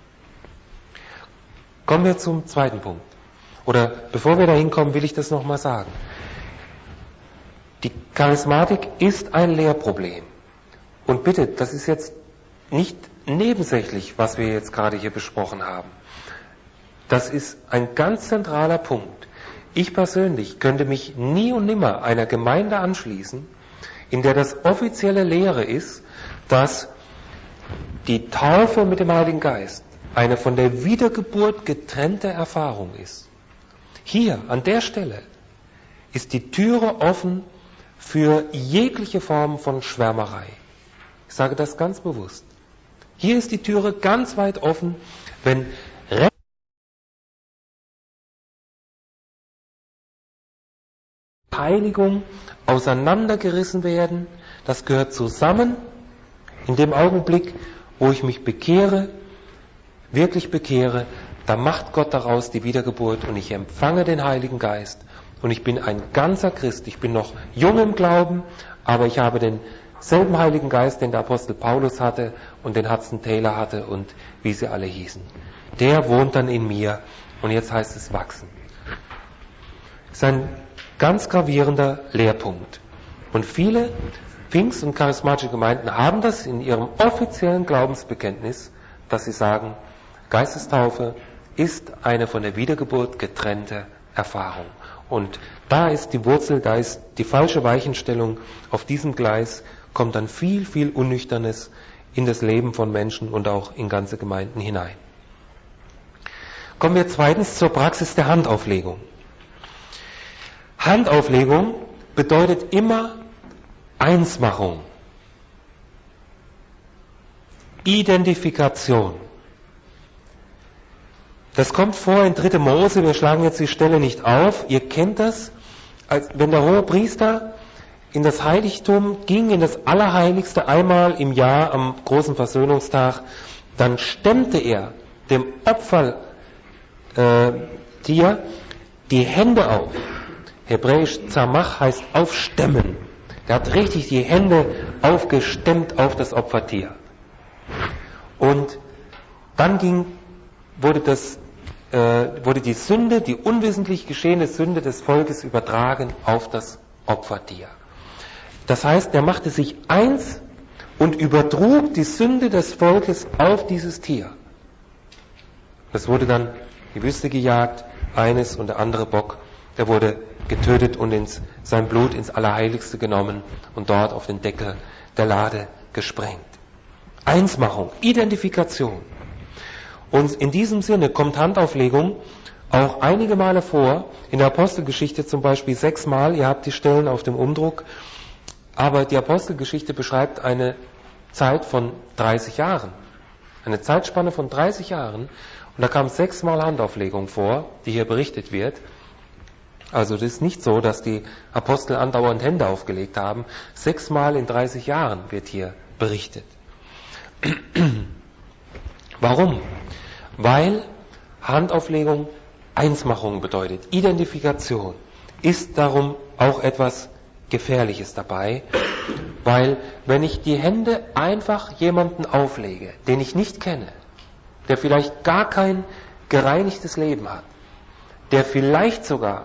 Kommen wir zum zweiten Punkt. Oder bevor wir dahin kommen, will ich das nochmal sagen. Die Charismatik ist ein Lehrproblem. Und bitte, das ist jetzt nicht nebensächlich, was wir jetzt gerade hier besprochen haben. Das ist ein ganz zentraler Punkt. Ich persönlich könnte mich nie und nimmer einer Gemeinde anschließen, in der das offizielle Lehre ist, dass die Taufe mit dem Heiligen Geist eine von der Wiedergeburt getrennte Erfahrung ist. Hier, an der Stelle, ist die Türe offen für jegliche Form von Schwärmerei. Ich sage das ganz bewusst. Hier ist die Türe ganz weit offen, wenn Heiligung auseinandergerissen werden. Das gehört zusammen. In dem Augenblick, wo ich mich bekehre, wirklich bekehre, da macht Gott daraus die Wiedergeburt und ich empfange den Heiligen Geist und ich bin ein ganzer Christ. Ich bin noch jung im Glauben, aber ich habe denselben Heiligen Geist, den der Apostel Paulus hatte und den Hudson Taylor hatte und wie sie alle hießen. Der wohnt dann in mir und jetzt heißt es wachsen. Das ist ein ganz gravierender Lehrpunkt. Und viele Pfingst- und charismatische Gemeinden haben das in ihrem offiziellen Glaubensbekenntnis, dass sie sagen, Geistestaufe ist eine von der Wiedergeburt getrennte Erfahrung. Und da ist die Wurzel, da ist die falsche Weichenstellung. Auf diesem Gleis kommt dann viel, viel Unnüchternes in das Leben von Menschen und auch in ganze Gemeinden hinein. Kommen wir zweitens zur Praxis der Handauflegung. Handauflegung bedeutet immer Einsmachung, Identifikation. Das kommt vor in dritte Mose, wir schlagen jetzt die Stelle nicht auf. Ihr kennt das, als wenn der hohe Priester in das Heiligtum ging, in das Allerheiligste einmal im Jahr am großen Versöhnungstag, dann stemmte er dem Opfertier äh, die Hände auf. Hebräisch Zamach heißt aufstemmen. Der hat richtig die Hände aufgestemmt auf das Opfertier. Und dann ging, wurde, das, äh, wurde die Sünde, die unwissentlich geschehene Sünde des Volkes übertragen auf das Opfertier. Das heißt, er machte sich eins und übertrug die Sünde des Volkes auf dieses Tier. Das wurde dann in die Wüste gejagt, eines und der andere Bock, der wurde getötet und ins, sein Blut ins Allerheiligste genommen und dort auf den Deckel der Lade gesprengt. Einsmachung, Identifikation. Und in diesem Sinne kommt Handauflegung auch einige Male vor, in der Apostelgeschichte zum Beispiel sechsmal, ihr habt die Stellen auf dem Umdruck, aber die Apostelgeschichte beschreibt eine Zeit von dreißig Jahren, eine Zeitspanne von dreißig Jahren, und da kam sechsmal Handauflegung vor, die hier berichtet wird. Also das ist nicht so, dass die Apostel andauernd Hände aufgelegt haben, sechsmal in dreißig Jahren wird hier berichtet. Warum? Weil Handauflegung Einsmachung bedeutet. Identifikation ist darum auch etwas Gefährliches dabei, weil wenn ich die Hände einfach jemanden auflege, den ich nicht kenne, der vielleicht gar kein gereinigtes Leben hat, der vielleicht sogar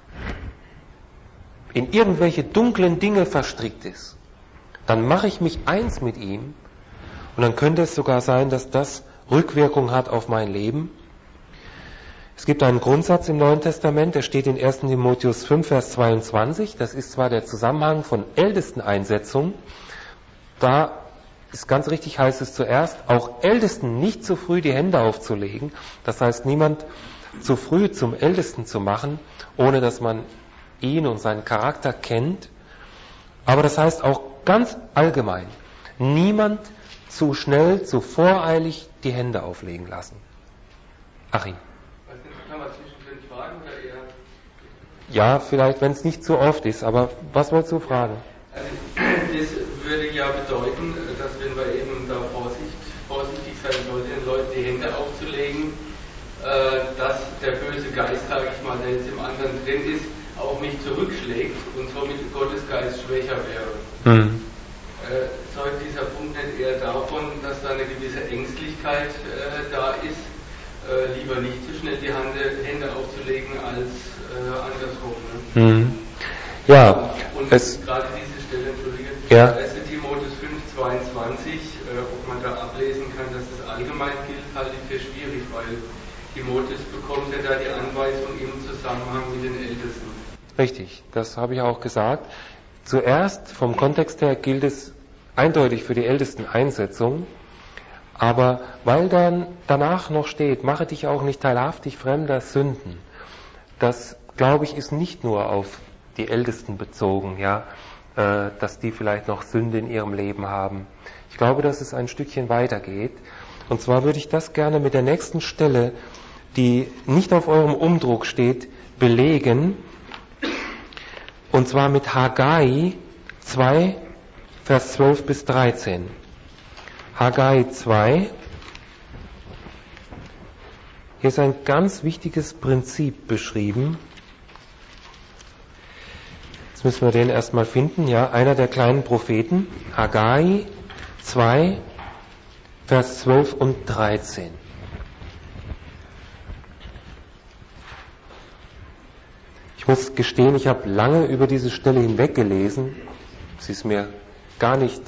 in irgendwelche dunklen Dinge verstrickt ist, dann mache ich mich eins mit ihm und dann könnte es sogar sein, dass das Rückwirkung hat auf mein Leben. Es gibt einen Grundsatz im Neuen Testament, der steht in ersten Timotheus fünf, Vers zweiundzwanzig. Das ist zwar der Zusammenhang von Ältesteneinsetzung. Da ist ganz richtig, heißt es zuerst, auch Ältesten nicht zu früh die Hände aufzulegen. Das heißt, niemand zu früh zum Ältesten zu machen, ohne dass man ihn und seinen Charakter kennt. Aber das heißt auch ganz allgemein, niemand zu schnell, zu voreilig die Hände auflegen lassen. Achim. Kann man zwischendrin fragen oder eher? Ja, vielleicht, wenn es nicht zu oft ist, aber was wolltest du fragen? Also, das würde ja bedeuten, dass wenn wir eben da Vorsicht, vorsichtig sein sollten, den Leuten die Hände aufzulegen, äh, dass der böse Geist, sage ich mal, der jetzt im anderen drin ist, auch nicht zurückschlägt und somit Gottes Geist schwächer wäre. Mhm. Äh, zeugt dieser Punkt nicht eher davon, dass da eine gewisse Ängstlichkeit äh, da ist, Äh, lieber nicht zu schnell die Hände, Hände aufzulegen als äh, andersrum. Ne? Mhm. Ja, und es, gerade diese Stelle, Entschuldige, ja. ersten Timotheus fünf, zweiundzwanzig, äh, ob man da ablesen kann, dass das allgemein gilt, halte ich für schwierig, weil Timotheus bekommt ja da die Anweisung im Zusammenhang mit den Ältesten. Richtig, das habe ich auch gesagt. Zuerst, vom Kontext her, gilt es eindeutig für die Ältesteneinsetzung. Aber weil dann danach noch steht, mache dich auch nicht teilhaftig fremder Sünden, das, glaube ich, ist nicht nur auf die Ältesten bezogen, ja, äh, dass die vielleicht noch Sünde in ihrem Leben haben. Ich glaube, dass es ein Stückchen weitergeht. Und zwar würde ich das gerne mit der nächsten Stelle, die nicht auf eurem Umdruck steht, belegen. Und zwar mit Haggai zwei, Vers zwölf bis dreizehn. Haggai zwei. Hier ist ein ganz wichtiges Prinzip beschrieben. Jetzt müssen wir den erstmal finden. Ja, einer der kleinen Propheten. Haggai zwei, Vers zwölf und dreizehn. Ich muss gestehen, ich habe lange über diese Stelle hinweg gelesen. Sie ist mir gar nicht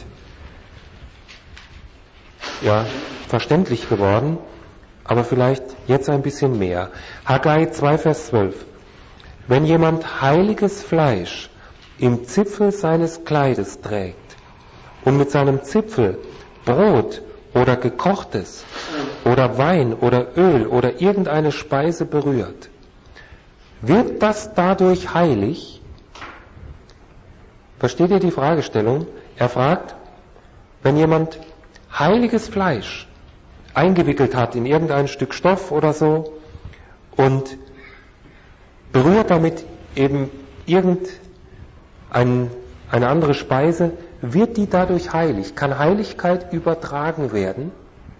ja, verständlich geworden, aber vielleicht jetzt ein bisschen mehr. Haggai zwei, Vers zwölf. Wenn jemand heiliges Fleisch im Zipfel seines Kleides trägt und mit seinem Zipfel Brot oder gekochtes oder Wein oder Öl oder irgendeine Speise berührt, wird das dadurch heilig? Versteht ihr die Fragestellung? Er fragt, wenn jemand heiliges Fleisch eingewickelt hat in irgendein Stück Stoff oder so und berührt damit eben irgendeine andere Speise, wird die dadurch heilig? Kann Heiligkeit übertragen werden?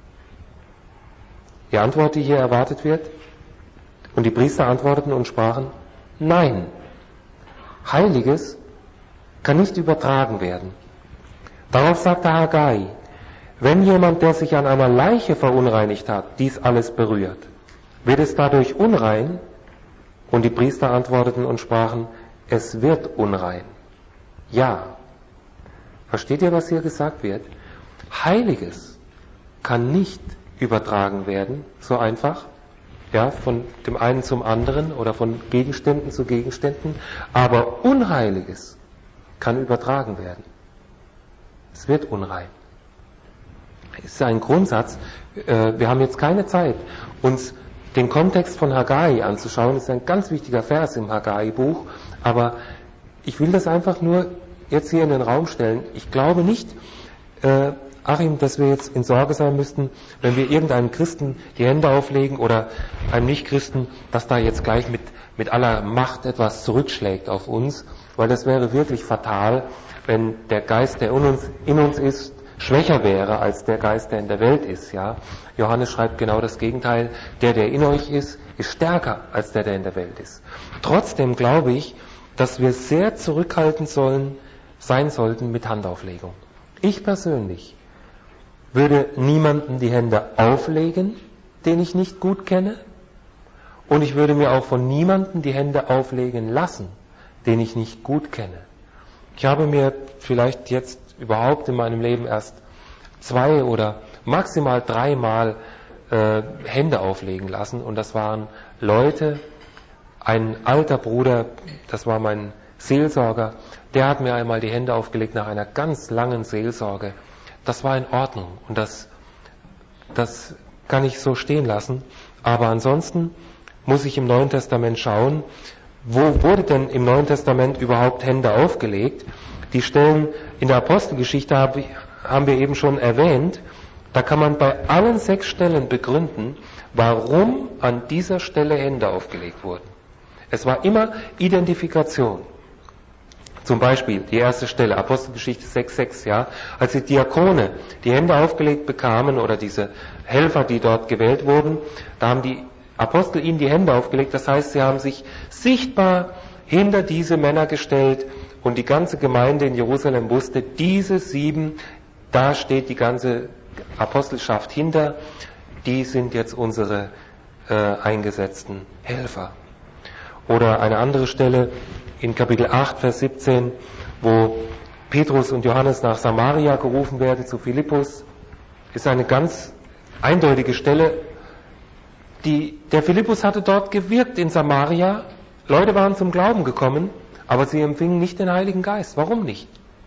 Die Antwort, die hier erwartet wird, und die Priester antworteten und sprachen, nein, Heiliges kann nicht übertragen werden. Darauf sagte Haggai, wenn jemand, der sich an einer Leiche verunreinigt hat, dies alles berührt, wird es dadurch unrein? Und die Priester antworteten und sprachen, es wird unrein. Ja. Versteht ihr, was hier gesagt wird? Heiliges kann nicht übertragen werden, so einfach, ja, von dem einen zum anderen oder von Gegenständen zu Gegenständen, aber Unheiliges kann übertragen werden. Es wird unrein. Es ist ein Grundsatz. Wir haben jetzt keine Zeit, uns den Kontext von Haggai anzuschauen. Das ist ein ganz wichtiger Vers im Haggai-Buch. Aber ich will das einfach nur jetzt hier in den Raum stellen. Ich glaube nicht, äh, Achim, dass wir jetzt in Sorge sein müssten, wenn wir irgendeinem Christen die Hände auflegen oder einem Nicht-Christen, dass da jetzt gleich mit, mit aller Macht etwas zurückschlägt auf uns, weil das wäre wirklich fatal, wenn der Geist, der in uns, in uns ist, schwächer wäre als der Geist, der in der Welt ist. Ja, Johannes schreibt genau das Gegenteil. Der, der in euch ist, ist stärker als der, der in der Welt ist. Trotzdem glaube ich, dass wir sehr zurückhaltend sollen, sein sollten mit Handauflegung. Ich persönlich würde niemanden die Hände auflegen, den ich nicht gut kenne, und ich würde mir auch von niemandem die Hände auflegen lassen, den ich nicht gut kenne. Ich habe mir vielleicht jetzt überhaupt in meinem Leben erst zwei oder maximal dreimal äh, Hände auflegen lassen, und das waren Leute, ein alter Bruder, das war mein Seelsorger, der hat mir einmal die Hände aufgelegt nach einer ganz langen Seelsorge. Das war in Ordnung und das, das kann ich so stehen lassen. Aber ansonsten muss ich im Neuen Testament schauen, wo wurde denn im Neuen Testament überhaupt Hände aufgelegt? Die Stellen in der Apostelgeschichte habe, haben wir eben schon erwähnt. Da kann man bei allen sechs Stellen begründen, warum an dieser Stelle Hände aufgelegt wurden. Es war immer Identifikation. Zum Beispiel die erste Stelle, Apostelgeschichte sechs sechs, ja, als die Diakone die Hände aufgelegt bekamen oder diese Helfer, die dort gewählt wurden, da haben die Apostel ihnen die Hände aufgelegt. Das heißt, sie haben sich sichtbar hinter diese Männer gestellt und die ganze Gemeinde in Jerusalem wusste, diese sieben, da steht die ganze Apostelschaft hinter, die sind jetzt unsere äh, eingesetzten Helfer. Oder eine andere Stelle in Kapitel acht, Vers siebzehn, wo Petrus und Johannes nach Samaria gerufen werden, zu Philippus, ist eine ganz eindeutige Stelle. Die, der Philippus hatte dort gewirkt in Samaria, Leute waren zum Glauben gekommen, aber sie empfingen nicht den Heiligen Geist. Warum nicht?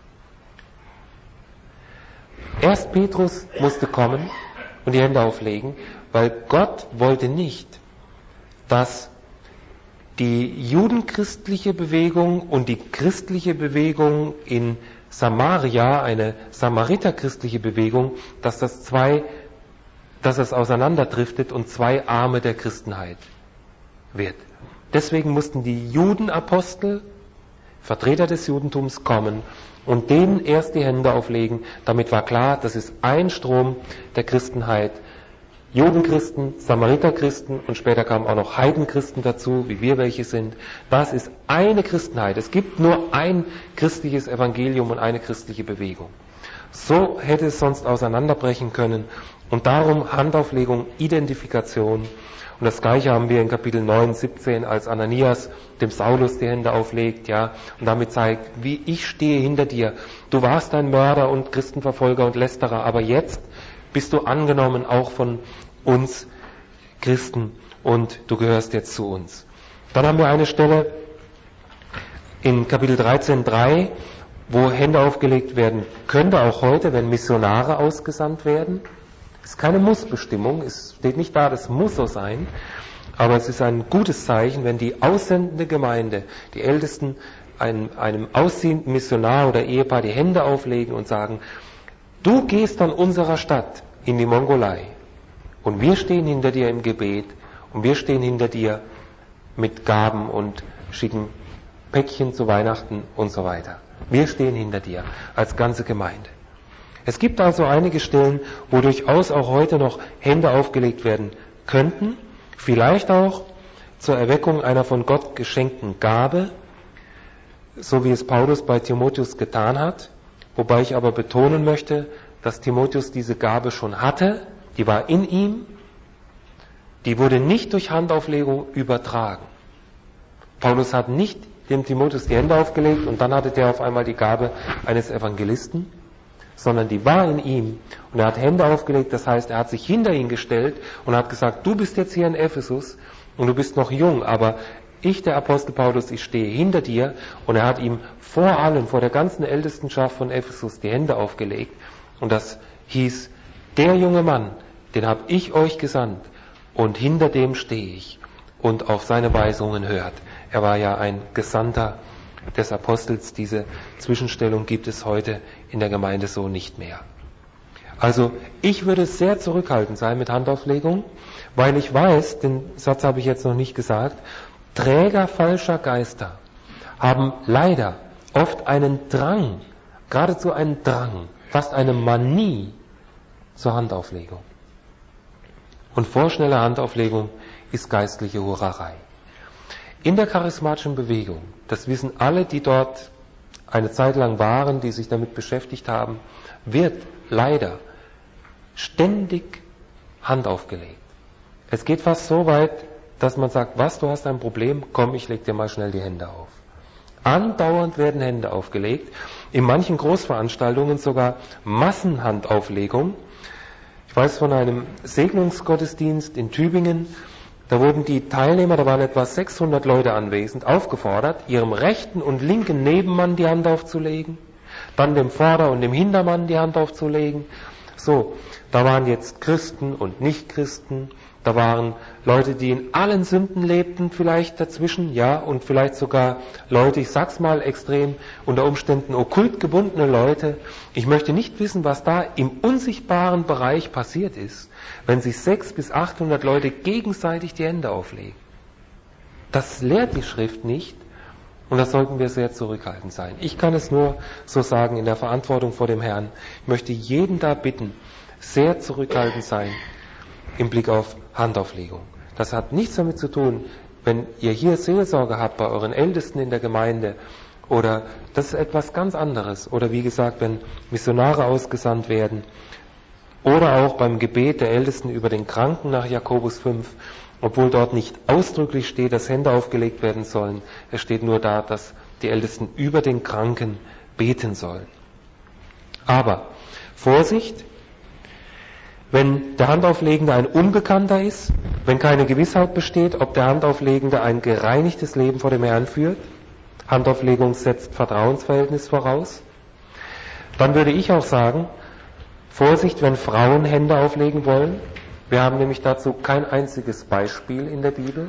Erst Petrus musste kommen und die Hände auflegen, weil Gott wollte nicht, dass die judenchristliche Bewegung und die christliche Bewegung in Samaria, eine samariterchristliche Bewegung, dass das zwei, dass es auseinanderdriftet und zwei Arme der Christenheit wird. Deswegen mussten die Judenapostel, Vertreter des Judentums, kommen und denen erst die Hände auflegen. Damit war klar, das ist ein Strom der Christenheit. Judenchristen, Samariterchristen und später kamen auch noch Heidenchristen dazu, wie wir welche sind. Das ist eine Christenheit. Es gibt nur ein christliches Evangelium und eine christliche Bewegung. So hätte es sonst auseinanderbrechen können. Und darum Handauflegung, Identifikation. Und das Gleiche haben wir in Kapitel neun, siebzehn, als Ananias dem Saulus die Hände auflegt, ja, und damit zeigt, wie ich stehe hinter dir. Du warst ein Mörder und Christenverfolger und Lästerer, aber jetzt bist du angenommen auch von uns Christen und du gehörst jetzt zu uns. Dann haben wir eine Stelle in Kapitel dreizehn, drei, wo Hände aufgelegt werden könnte, auch heute, wenn Missionare ausgesandt werden. Das ist keine Mussbestimmung, es steht nicht da, das muss so sein, aber es ist ein gutes Zeichen, wenn die aussendende Gemeinde, die Ältesten, einem, einem ausziehenden Missionar oder Ehepaar die Hände auflegen und sagen, du gehst an unserer Stadt in die Mongolei und wir stehen hinter dir im Gebet und wir stehen hinter dir mit Gaben und schicken Päckchen zu Weihnachten und so weiter. Wir stehen hinter dir als ganze Gemeinde. Es gibt also einige Stellen, wo durchaus auch heute noch Hände aufgelegt werden könnten, vielleicht auch zur Erweckung einer von Gott geschenkten Gabe, so wie es Paulus bei Timotheus getan hat, wobei ich aber betonen möchte, dass Timotheus diese Gabe schon hatte, die war in ihm, die wurde nicht durch Handauflegung übertragen. Paulus hat nicht dem Timotheus die Hände aufgelegt und dann hatte der auf einmal die Gabe eines Evangelisten, sondern die war in ihm und er hat Hände aufgelegt, das heißt, er hat sich hinter ihn gestellt und hat gesagt, du bist jetzt hier in Ephesus und du bist noch jung, aber ich, der Apostel Paulus, ich stehe hinter dir und er hat ihm vor allem, vor der ganzen Ältestenschaft von Ephesus die Hände aufgelegt und das hieß der junge Mann, den habe ich euch gesandt und hinter dem stehe ich und auf seine Weisungen hört. Er war ja ein Gesandter des Apostels. Diese Zwischenstellung gibt es heute in der Gemeinde so nicht mehr. Also ich würde sehr zurückhaltend sein mit Handauflegung, weil ich weiß, den Satz habe ich jetzt noch nicht gesagt, Träger falscher Geister haben leider oft einen Drang, geradezu einen Drang, fast eine Manie zur Handauflegung. Und vorschnelle Handauflegung ist geistliche Hurerei. In der charismatischen Bewegung, das wissen alle, die dort eine Zeit lang waren, die sich damit beschäftigt haben, wird leider ständig Hand aufgelegt. Es geht fast so weit, dass man sagt, was, du hast ein Problem, komm, ich leg dir mal schnell die Hände auf. Andauernd werden Hände aufgelegt, in manchen Großveranstaltungen sogar Massenhandauflegung. Ich weiß von einem Segnungsgottesdienst in Tübingen, da wurden die Teilnehmer, da waren etwa sechshundert Leute anwesend, aufgefordert, ihrem rechten und linken Nebenmann die Hand aufzulegen, dann dem Vorder- und dem Hintermann die Hand aufzulegen. So, da waren jetzt Christen und Nichtchristen, da waren Leute, die in allen Sünden lebten, vielleicht dazwischen, ja, und vielleicht sogar Leute, ich sag's mal extrem, unter Umständen okkult gebundene Leute. Ich möchte nicht wissen, was da im unsichtbaren Bereich passiert ist, wenn sich sechshundert bis achthundert Leute gegenseitig die Hände auflegen. Das lehrt die Schrift nicht und da sollten wir sehr zurückhaltend sein. Ich kann es nur so sagen, in der Verantwortung vor dem Herrn. Ich möchte jeden da bitten, sehr zurückhaltend sein im Blick auf Handauflegung. Das hat nichts damit zu tun, wenn ihr hier Seelsorge habt bei euren Ältesten in der Gemeinde, oder das ist etwas ganz anderes, oder wie gesagt, wenn Missionare ausgesandt werden, oder auch beim Gebet der Ältesten über den Kranken nach Jakobus fünf, obwohl dort nicht ausdrücklich steht, dass Hände aufgelegt werden sollen, es steht nur da, dass die Ältesten über den Kranken beten sollen. Aber Vorsicht, wenn der Handauflegende ein Unbekannter ist, wenn keine Gewissheit besteht, ob der Handauflegende ein gereinigtes Leben vor dem Herrn führt, Handauflegung setzt Vertrauensverhältnis voraus, dann würde ich auch sagen, Vorsicht, wenn Frauen Hände auflegen wollen. Wir haben nämlich dazu kein einziges Beispiel in der Bibel.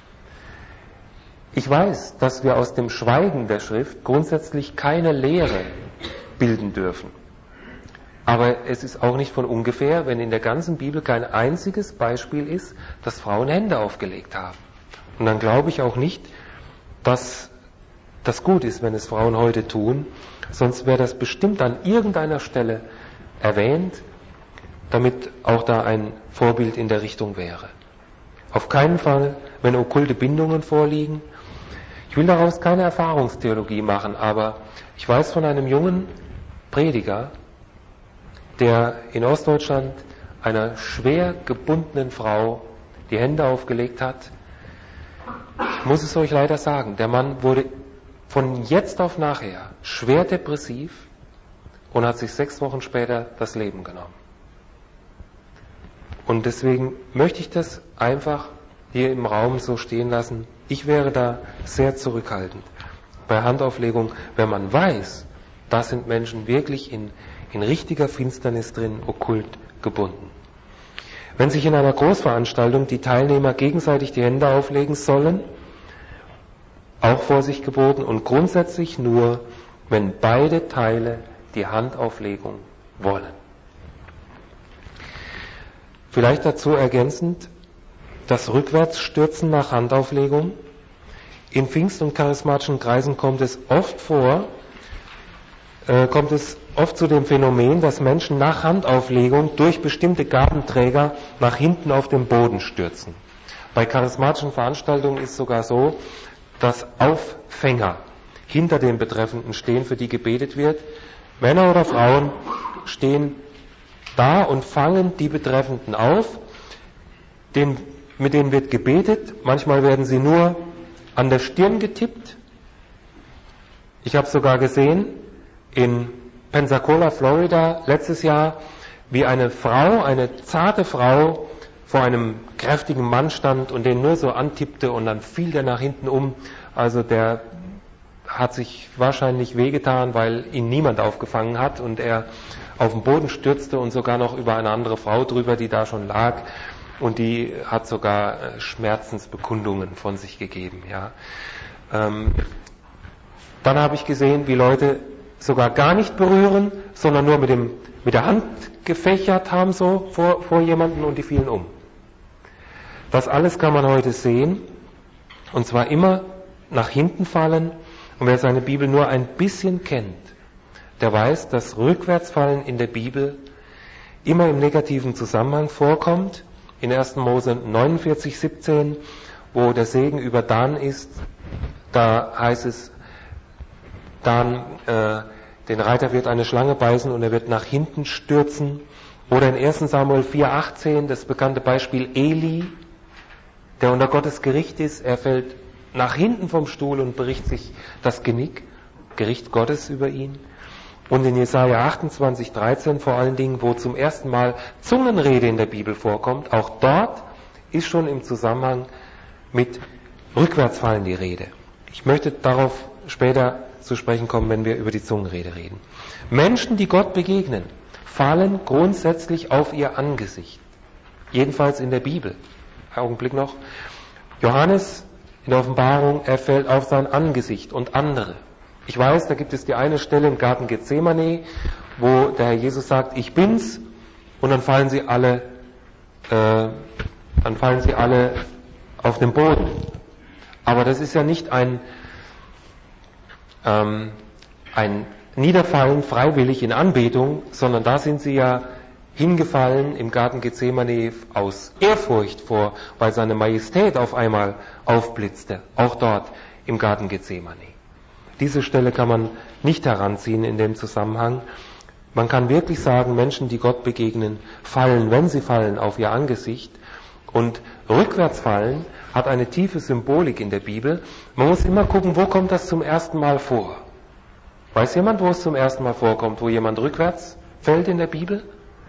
Ich weiß, dass wir aus dem Schweigen der Schrift grundsätzlich keine Lehre bilden dürfen. Aber es ist auch nicht von ungefähr, wenn in der ganzen Bibel kein einziges Beispiel ist, dass Frauen Hände aufgelegt haben. Und dann glaube ich auch nicht, dass das gut ist, wenn es Frauen heute tun, sonst wäre das bestimmt an irgendeiner Stelle erwähnt, damit auch da ein Vorbild in der Richtung wäre. Auf keinen Fall, wenn okkulte Bindungen vorliegen. Ich will daraus keine Erfahrungstheologie machen, aber ich weiß von einem jungen Prediger, der in Ostdeutschland einer schwer gebundenen Frau die Hände aufgelegt hat. Ich muss es euch leider sagen, der Mann wurde von jetzt auf nachher schwer depressiv und hat sich sechs Wochen später das Leben genommen. Und deswegen möchte ich das einfach hier im Raum so stehen lassen. Ich wäre da sehr zurückhaltend bei Handauflegung, wenn man weiß, da sind Menschen wirklich in in richtiger Finsternis drin, okkult gebunden. Wenn sich in einer Großveranstaltung die Teilnehmer gegenseitig die Hände auflegen sollen, auch Vorsicht geboten und grundsätzlich nur, wenn beide Teile die Handauflegung wollen. Vielleicht dazu ergänzend, das Rückwärtsstürzen nach Handauflegung. In Pfingst- und charismatischen Kreisen kommt es oft vor, äh, kommt es oft zu dem Phänomen, dass Menschen nach Handauflegung durch bestimmte Gabenträger nach hinten auf den Boden stürzen. Bei charismatischen Veranstaltungen ist es sogar so, dass Auffänger hinter den Betreffenden stehen, für die gebetet wird. Männer oder Frauen stehen da und fangen die Betreffenden auf, den, mit denen wird gebetet. Manchmal werden sie nur an der Stirn getippt. Ich habe sogar gesehen, in Pensacola, Florida, letztes Jahr, wie eine Frau, eine zarte Frau, vor einem kräftigen Mann stand und den nur so antippte und dann fiel der nach hinten um. Also der hat sich wahrscheinlich wehgetan, weil ihn niemand aufgefangen hat und er auf den Boden stürzte und sogar noch über eine andere Frau drüber, die da schon lag. Und die hat sogar Schmerzensbekundungen von sich gegeben. Ja. Ähm, dann habe ich gesehen, wie Leute sogar gar nicht berühren, sondern nur mit, dem, mit der Hand gefächert haben so vor, vor jemanden und die fielen um. Das alles kann man heute sehen. Und zwar immer nach hinten fallen. Und wer seine Bibel nur ein bisschen kennt, der weiß, dass Rückwärtsfallen in der Bibel immer im negativen Zusammenhang vorkommt. In ersten Mose neunundvierzig, siebzehn, wo der Segen über Dan ist, da heißt es, Dan, äh, den Reiter wird eine Schlange beißen und er wird nach hinten stürzen. Oder in ersten Samuel vier, achtzehn, das bekannte Beispiel Eli, der unter Gottes Gericht ist, er fällt nach hinten vom Stuhl und bricht sich das Genick, Gericht Gottes über ihn. Und in Jesaja achtundzwanzig, dreizehn vor allen Dingen, wo zum ersten Mal Zungenrede in der Bibel vorkommt, auch dort ist schon im Zusammenhang mit Rückwärtsfallen die Rede. Ich möchte darauf später zu sprechen kommen, wenn wir über die Zungenrede reden. Menschen, die Gott begegnen, fallen grundsätzlich auf ihr Angesicht. Jedenfalls in der Bibel. Augenblick noch. Johannes in der Offenbarung, er fällt auf sein Angesicht und andere. Ich weiß, da gibt es die eine Stelle im Garten Gethsemane, wo der Herr Jesus sagt, ich bin's, und dann fallen sie alle, äh, dann fallen sie alle auf den Boden. Aber das ist ja nicht ein, ähm, ein Niederfallen freiwillig in Anbetung, sondern da sind sie ja hingefallen im Garten Gethsemane aus Ehrfurcht vor, weil seine Majestät auf einmal aufblitzte, auch dort im Garten Gethsemane. Diese Stelle kann man nicht heranziehen in dem Zusammenhang. Man kann wirklich sagen, Menschen, die Gott begegnen, fallen, wenn sie fallen, auf ihr Angesicht. Und Rückwärtsfallen hat eine tiefe Symbolik in der Bibel. Man muss immer gucken, wo kommt das zum ersten Mal vor? Weiß jemand, wo es zum ersten Mal vorkommt, wo jemand rückwärts fällt in der Bibel?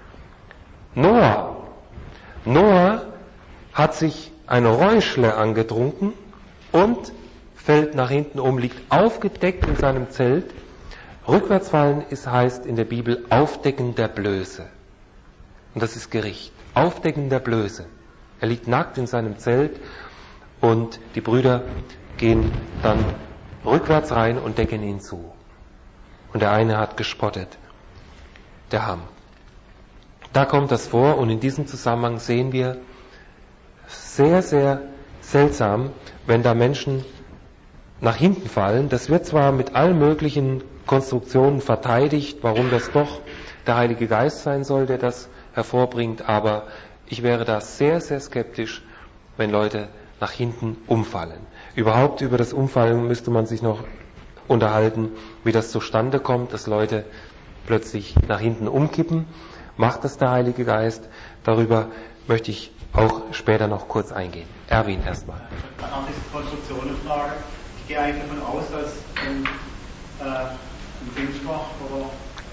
Noah. Noah hat sich eine Räuschle angetrunken und fällt nach hinten um, liegt aufgedeckt in seinem Zelt. Rückwärtsfallen ist, heißt in der Bibel Aufdecken der Blöße. Und das ist Gericht. Aufdecken der Blöße. Er liegt nackt in seinem Zelt und die Brüder gehen dann rückwärts rein und decken ihn zu. Und der eine hat gespottet. Der Ham. Da kommt das vor und in diesem Zusammenhang sehen wir sehr, sehr seltsam, wenn da Menschen nach hinten fallen. Das wird zwar mit allen möglichen Konstruktionen verteidigt, warum das doch der Heilige Geist sein soll, der das hervorbringt, aber ich wäre da sehr, sehr skeptisch, wenn Leute nach hinten umfallen. Überhaupt über das Umfallen müsste man sich noch unterhalten, wie das zustande kommt, dass Leute plötzlich nach hinten umkippen. Macht das der Heilige Geist? Darüber möchte ich auch später noch kurz eingehen. Erwin erstmal. Dann noch diese Konstruktion eine Frage. Ich gehe eigentlich davon aus, dass ein, äh, ein Pfingstler oder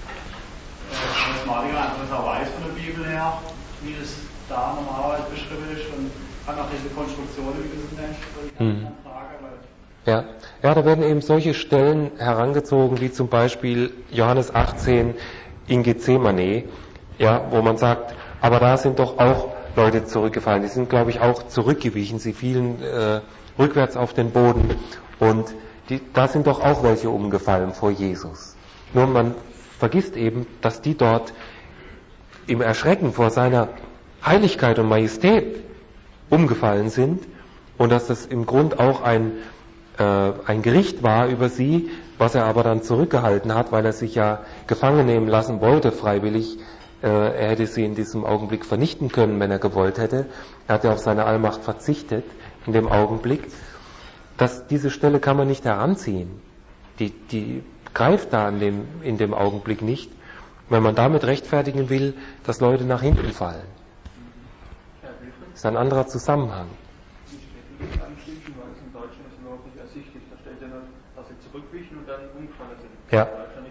äh, Charismatiker einfach das auch weiß von der Bibel her, wie das da normalerweise beschrieben ist und kann auch diese Konstruktion wie das Mensch mhm. Frage, weil ja. ja, da werden eben solche Stellen herangezogen, wie zum Beispiel Johannes achtzehn in Gethsemane, ja, wo man sagt, aber da sind doch auch Leute zurückgefallen. Die sind, glaube ich, auch zurückgewichen. Sie fielen äh, rückwärts auf den Boden und die, da sind doch auch welche umgefallen vor Jesus. Nur man vergisst eben, dass die dort im Erschrecken vor seiner Heiligkeit und Majestät umgefallen sind und dass das im Grund auch ein, äh, ein Gericht war über sie, was er aber dann zurückgehalten hat, weil er sich ja gefangen nehmen lassen wollte, freiwillig. Äh, er hätte sie in diesem Augenblick vernichten können, wenn er gewollt hätte. Er hat ja auf seine Allmacht verzichtet in dem Augenblick. Das, diese Stelle kann man nicht heranziehen. Die, die greift da in dem, in dem Augenblick nicht, wenn man damit rechtfertigen will, dass Leute nach hinten fallen. Das ist ein anderer Zusammenhang. Ja.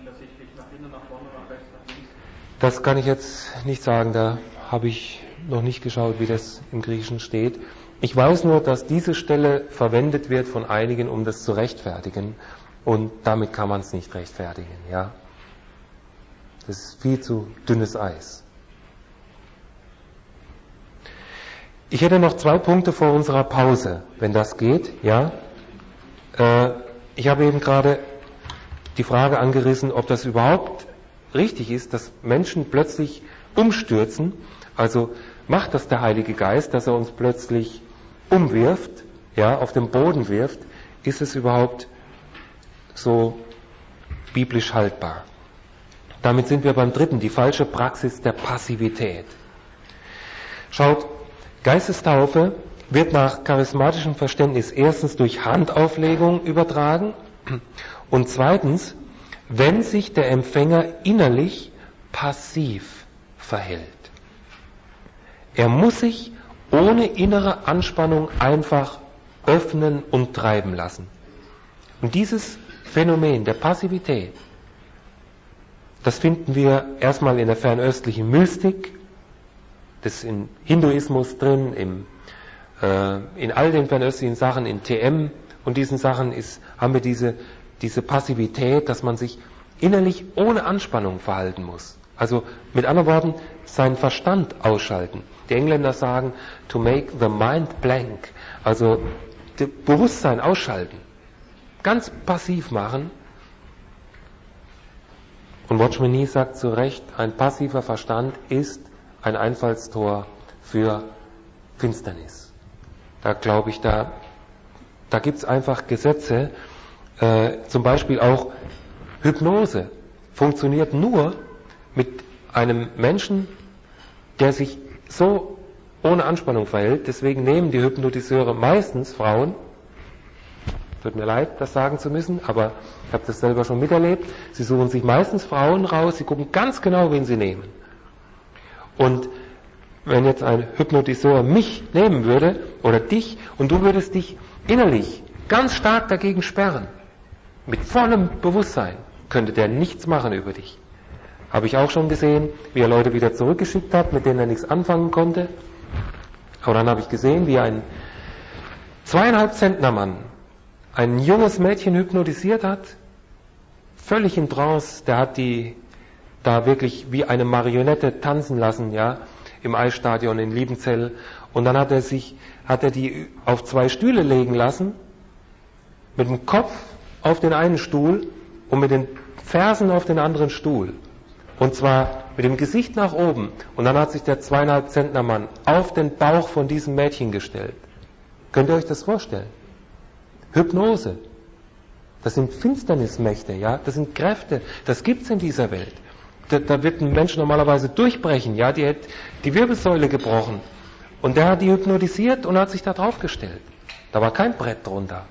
Das kann ich jetzt nicht sagen, da habe ich noch nicht geschaut, wie das im Griechischen steht. Ich weiß nur, dass diese Stelle verwendet wird von einigen, um das zu rechtfertigen. Und damit kann man es nicht rechtfertigen, ja. Das ist viel zu dünnes Eis. Ich hätte noch zwei Punkte vor unserer Pause, wenn das geht, ja. Äh, ich habe eben gerade die Frage angerissen, ob das überhaupt richtig ist, dass Menschen plötzlich umstürzen. Also macht das der Heilige Geist, dass er uns plötzlich umwirft, ja, auf den Boden wirft? Ist es überhaupt so biblisch haltbar? Damit sind wir beim dritten, die falsche Praxis der Passivität. Schaut, Geistestaufe wird nach charismatischem Verständnis erstens durch Handauflegung übertragen und zweitens, wenn sich der Empfänger innerlich passiv verhält. Er muss sich ohne innere Anspannung einfach öffnen und treiben lassen. Und dieses Phänomen der Passivität, das finden wir erstmal in der fernöstlichen Mystik, das ist im Hinduismus drin, im, äh, in all den fernöstlichen Sachen, in T M und diesen Sachen ist, haben wir diese, diese Passivität, dass man sich innerlich ohne Anspannung verhalten muss. Also mit anderen Worten, seinen Verstand ausschalten. Die Engländer sagen, to make the mind blank, also das Bewusstsein ausschalten. Ganz passiv machen. Und Watchman Nee sagt zu Recht, ein passiver Verstand ist ein Einfallstor für Finsternis. Da glaube ich, da, da gibt es einfach Gesetze, äh, zum Beispiel auch Hypnose funktioniert nur mit einem Menschen, der sich so ohne Anspannung verhält. Deswegen nehmen die Hypnotiseure meistens Frauen. Tut mir leid, das sagen zu müssen, aber ich habe das selber schon miterlebt. Sie suchen sich meistens Frauen raus, sie gucken ganz genau, wen sie nehmen. Und wenn jetzt ein Hypnotiseur mich nehmen würde, oder dich, und du würdest dich innerlich ganz stark dagegen sperren, mit vollem Bewusstsein, könnte der nichts machen über dich. Habe ich auch schon gesehen, wie er Leute wieder zurückgeschickt hat, mit denen er nichts anfangen konnte. Aber dann habe ich gesehen, wie ein zweieinhalb Zentner Mann ein junges Mädchen hypnotisiert hat, völlig in Trance, der hat die da wirklich wie eine Marionette tanzen lassen, ja, im Eisstadion in Liebenzell. Und dann hat er sich, hat er die auf zwei Stühle legen lassen, mit dem Kopf auf den einen Stuhl und mit den Fersen auf den anderen Stuhl. Und zwar mit dem Gesicht nach oben. Und dann hat sich der zweieinhalb Zentner Mann auf den Bauch von diesem Mädchen gestellt. Könnt ihr euch das vorstellen? Hypnose. Das sind Finsternismächte, ja, das sind Kräfte, das gibt's in dieser Welt. Da, da wird ein Mensch normalerweise durchbrechen, ja, die hat die Wirbelsäule gebrochen. Und der hat die hypnotisiert und hat sich da drauf gestellt. Da war kein Brett drunter.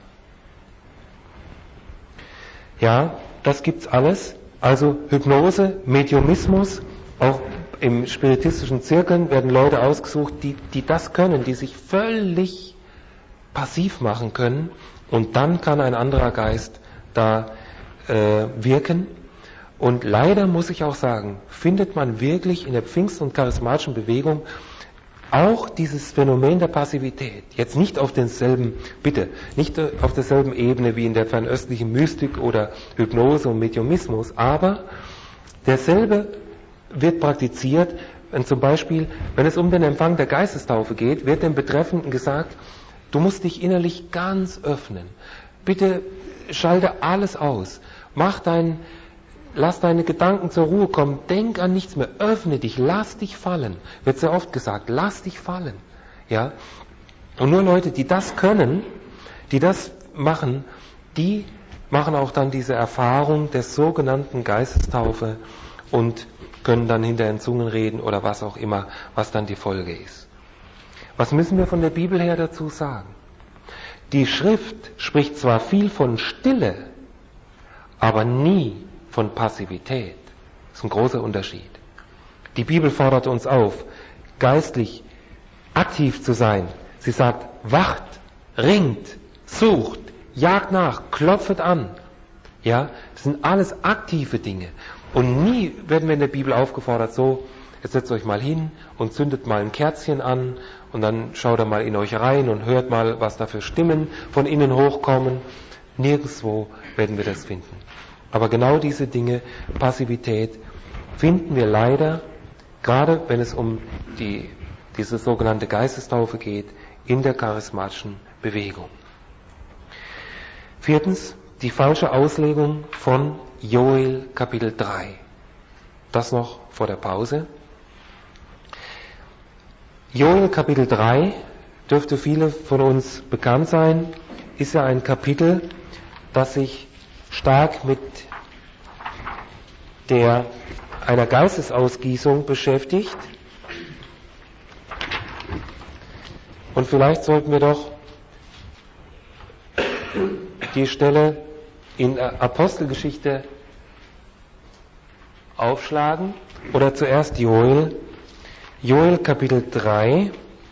Ja, das gibt's alles. Also Hypnose, Mediumismus, auch im spiritistischen Zirkeln werden Leute ausgesucht, die, die das können, die sich völlig passiv machen können. Und dann kann ein anderer Geist da äh, wirken. Und leider muss ich auch sagen, findet man wirklich in der Pfingst- und charismatischen Bewegung auch dieses Phänomen der Passivität. Jetzt nicht auf denselben, bitte, nicht auf derselben Ebene wie in der fernöstlichen Mystik oder Hypnose und Mediumismus, aber derselbe wird praktiziert, wenn zum Beispiel, wenn es um den Empfang der Geistestaufe geht, wird dem Betreffenden gesagt, du musst dich innerlich ganz öffnen. Bitte schalte alles aus. Mach dein, lass deine Gedanken zur Ruhe kommen. Denk an nichts mehr. Öffne dich. Lass dich fallen. Wird sehr oft gesagt. Lass dich fallen. Ja. Und nur Leute, die das können, die das machen, die machen auch dann diese Erfahrung der sogenannten Geistestaufe und können dann hinterher in Zungen reden oder was auch immer, was dann die Folge ist. Was müssen wir von der Bibel her dazu sagen? Die Schrift spricht zwar viel von Stille, aber nie von Passivität. Das ist ein großer Unterschied. Die Bibel fordert uns auf, geistlich aktiv zu sein. Sie sagt, wacht, ringt, sucht, jagt nach, klopft an. Ja, das sind alles aktive Dinge. Und nie werden wir in der Bibel aufgefordert, so, jetzt setzt euch mal hin und zündet mal ein Kerzchen an und dann schaut ihr mal in euch rein und hört mal, was da für Stimmen von innen hochkommen. Nirgendwo werden wir das finden. Aber genau diese Dinge, Passivität, finden wir leider, gerade wenn es um die, diese sogenannte Geistestaufe geht, in der charismatischen Bewegung. Viertens, die falsche Auslegung von Joel Kapitel drei. Das noch vor der Pause. Joel Kapitel drei dürfte viele von uns bekannt sein, ist ja ein Kapitel, das sich stark mit der, einer Geistesausgießung beschäftigt. Und vielleicht sollten wir doch die Stelle in Apostelgeschichte aufschlagen, oder zuerst Joel, Joel Kapitel drei.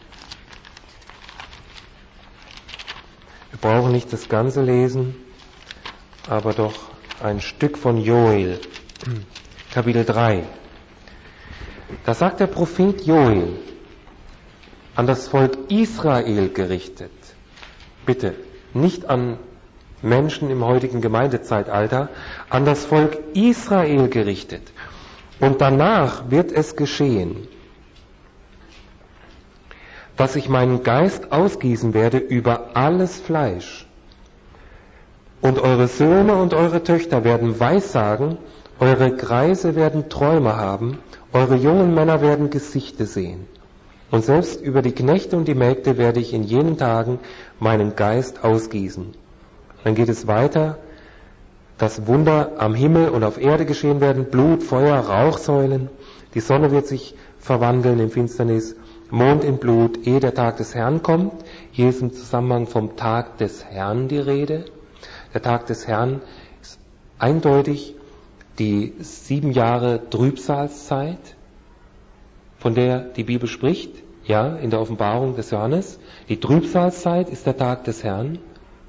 Wir brauchen nicht das Ganze lesen, aber doch ein Stück von Joel, Kapitel drei. Da sagt der Prophet Joel, an das Volk Israel gerichtet, bitte, nicht an Menschen im heutigen Gemeindezeitalter, an das Volk Israel gerichtet. Und danach wird es geschehen, dass ich meinen Geist ausgießen werde über alles Fleisch. Und eure Söhne und eure Töchter werden Weissagen, eure Greise werden Träume haben, eure jungen Männer werden Gesichte sehen. Und selbst über die Knechte und die Mägde werde ich in jenen Tagen meinen Geist ausgießen. Dann geht es weiter, dass Wunder am Himmel und auf Erde geschehen werden, Blut, Feuer, Rauchsäulen. Die Sonne wird sich verwandeln in Finsternis, Mond in Blut, ehe der Tag des Herrn kommt. Hier ist im Zusammenhang vom Tag des Herrn die Rede. Der Tag des Herrn ist eindeutig die sieben Jahre Trübsalzeit, von der die Bibel spricht, ja, in der Offenbarung des Johannes. Die Trübsalzeit ist der Tag des Herrn.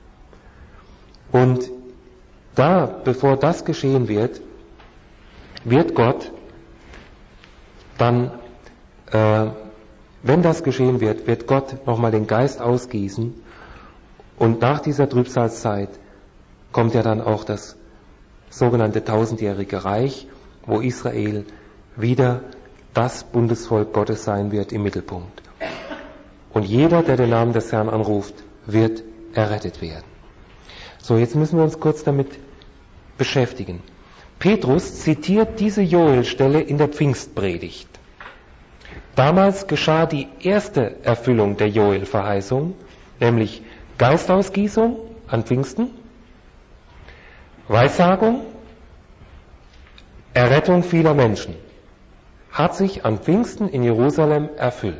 Und da, bevor das geschehen wird, wird Gott dann, äh, wenn das geschehen wird, wird Gott nochmal den Geist ausgießen. Und nach dieser Trübsalzeit kommt ja dann auch das sogenannte tausendjährige Reich, wo Israel wieder das Bundesvolk Gottes sein wird im Mittelpunkt. Und jeder, der den Namen des Herrn anruft, wird errettet werden. So, jetzt müssen wir uns kurz damit beschäftigen. Petrus zitiert diese Joel-Stelle in der Pfingstpredigt. Damals geschah die erste Erfüllung der Joel-Verheißung, nämlich Geistausgießung an Pfingsten, Weissagung, Errettung vieler Menschen. Hat sich an Pfingsten in Jerusalem erfüllt.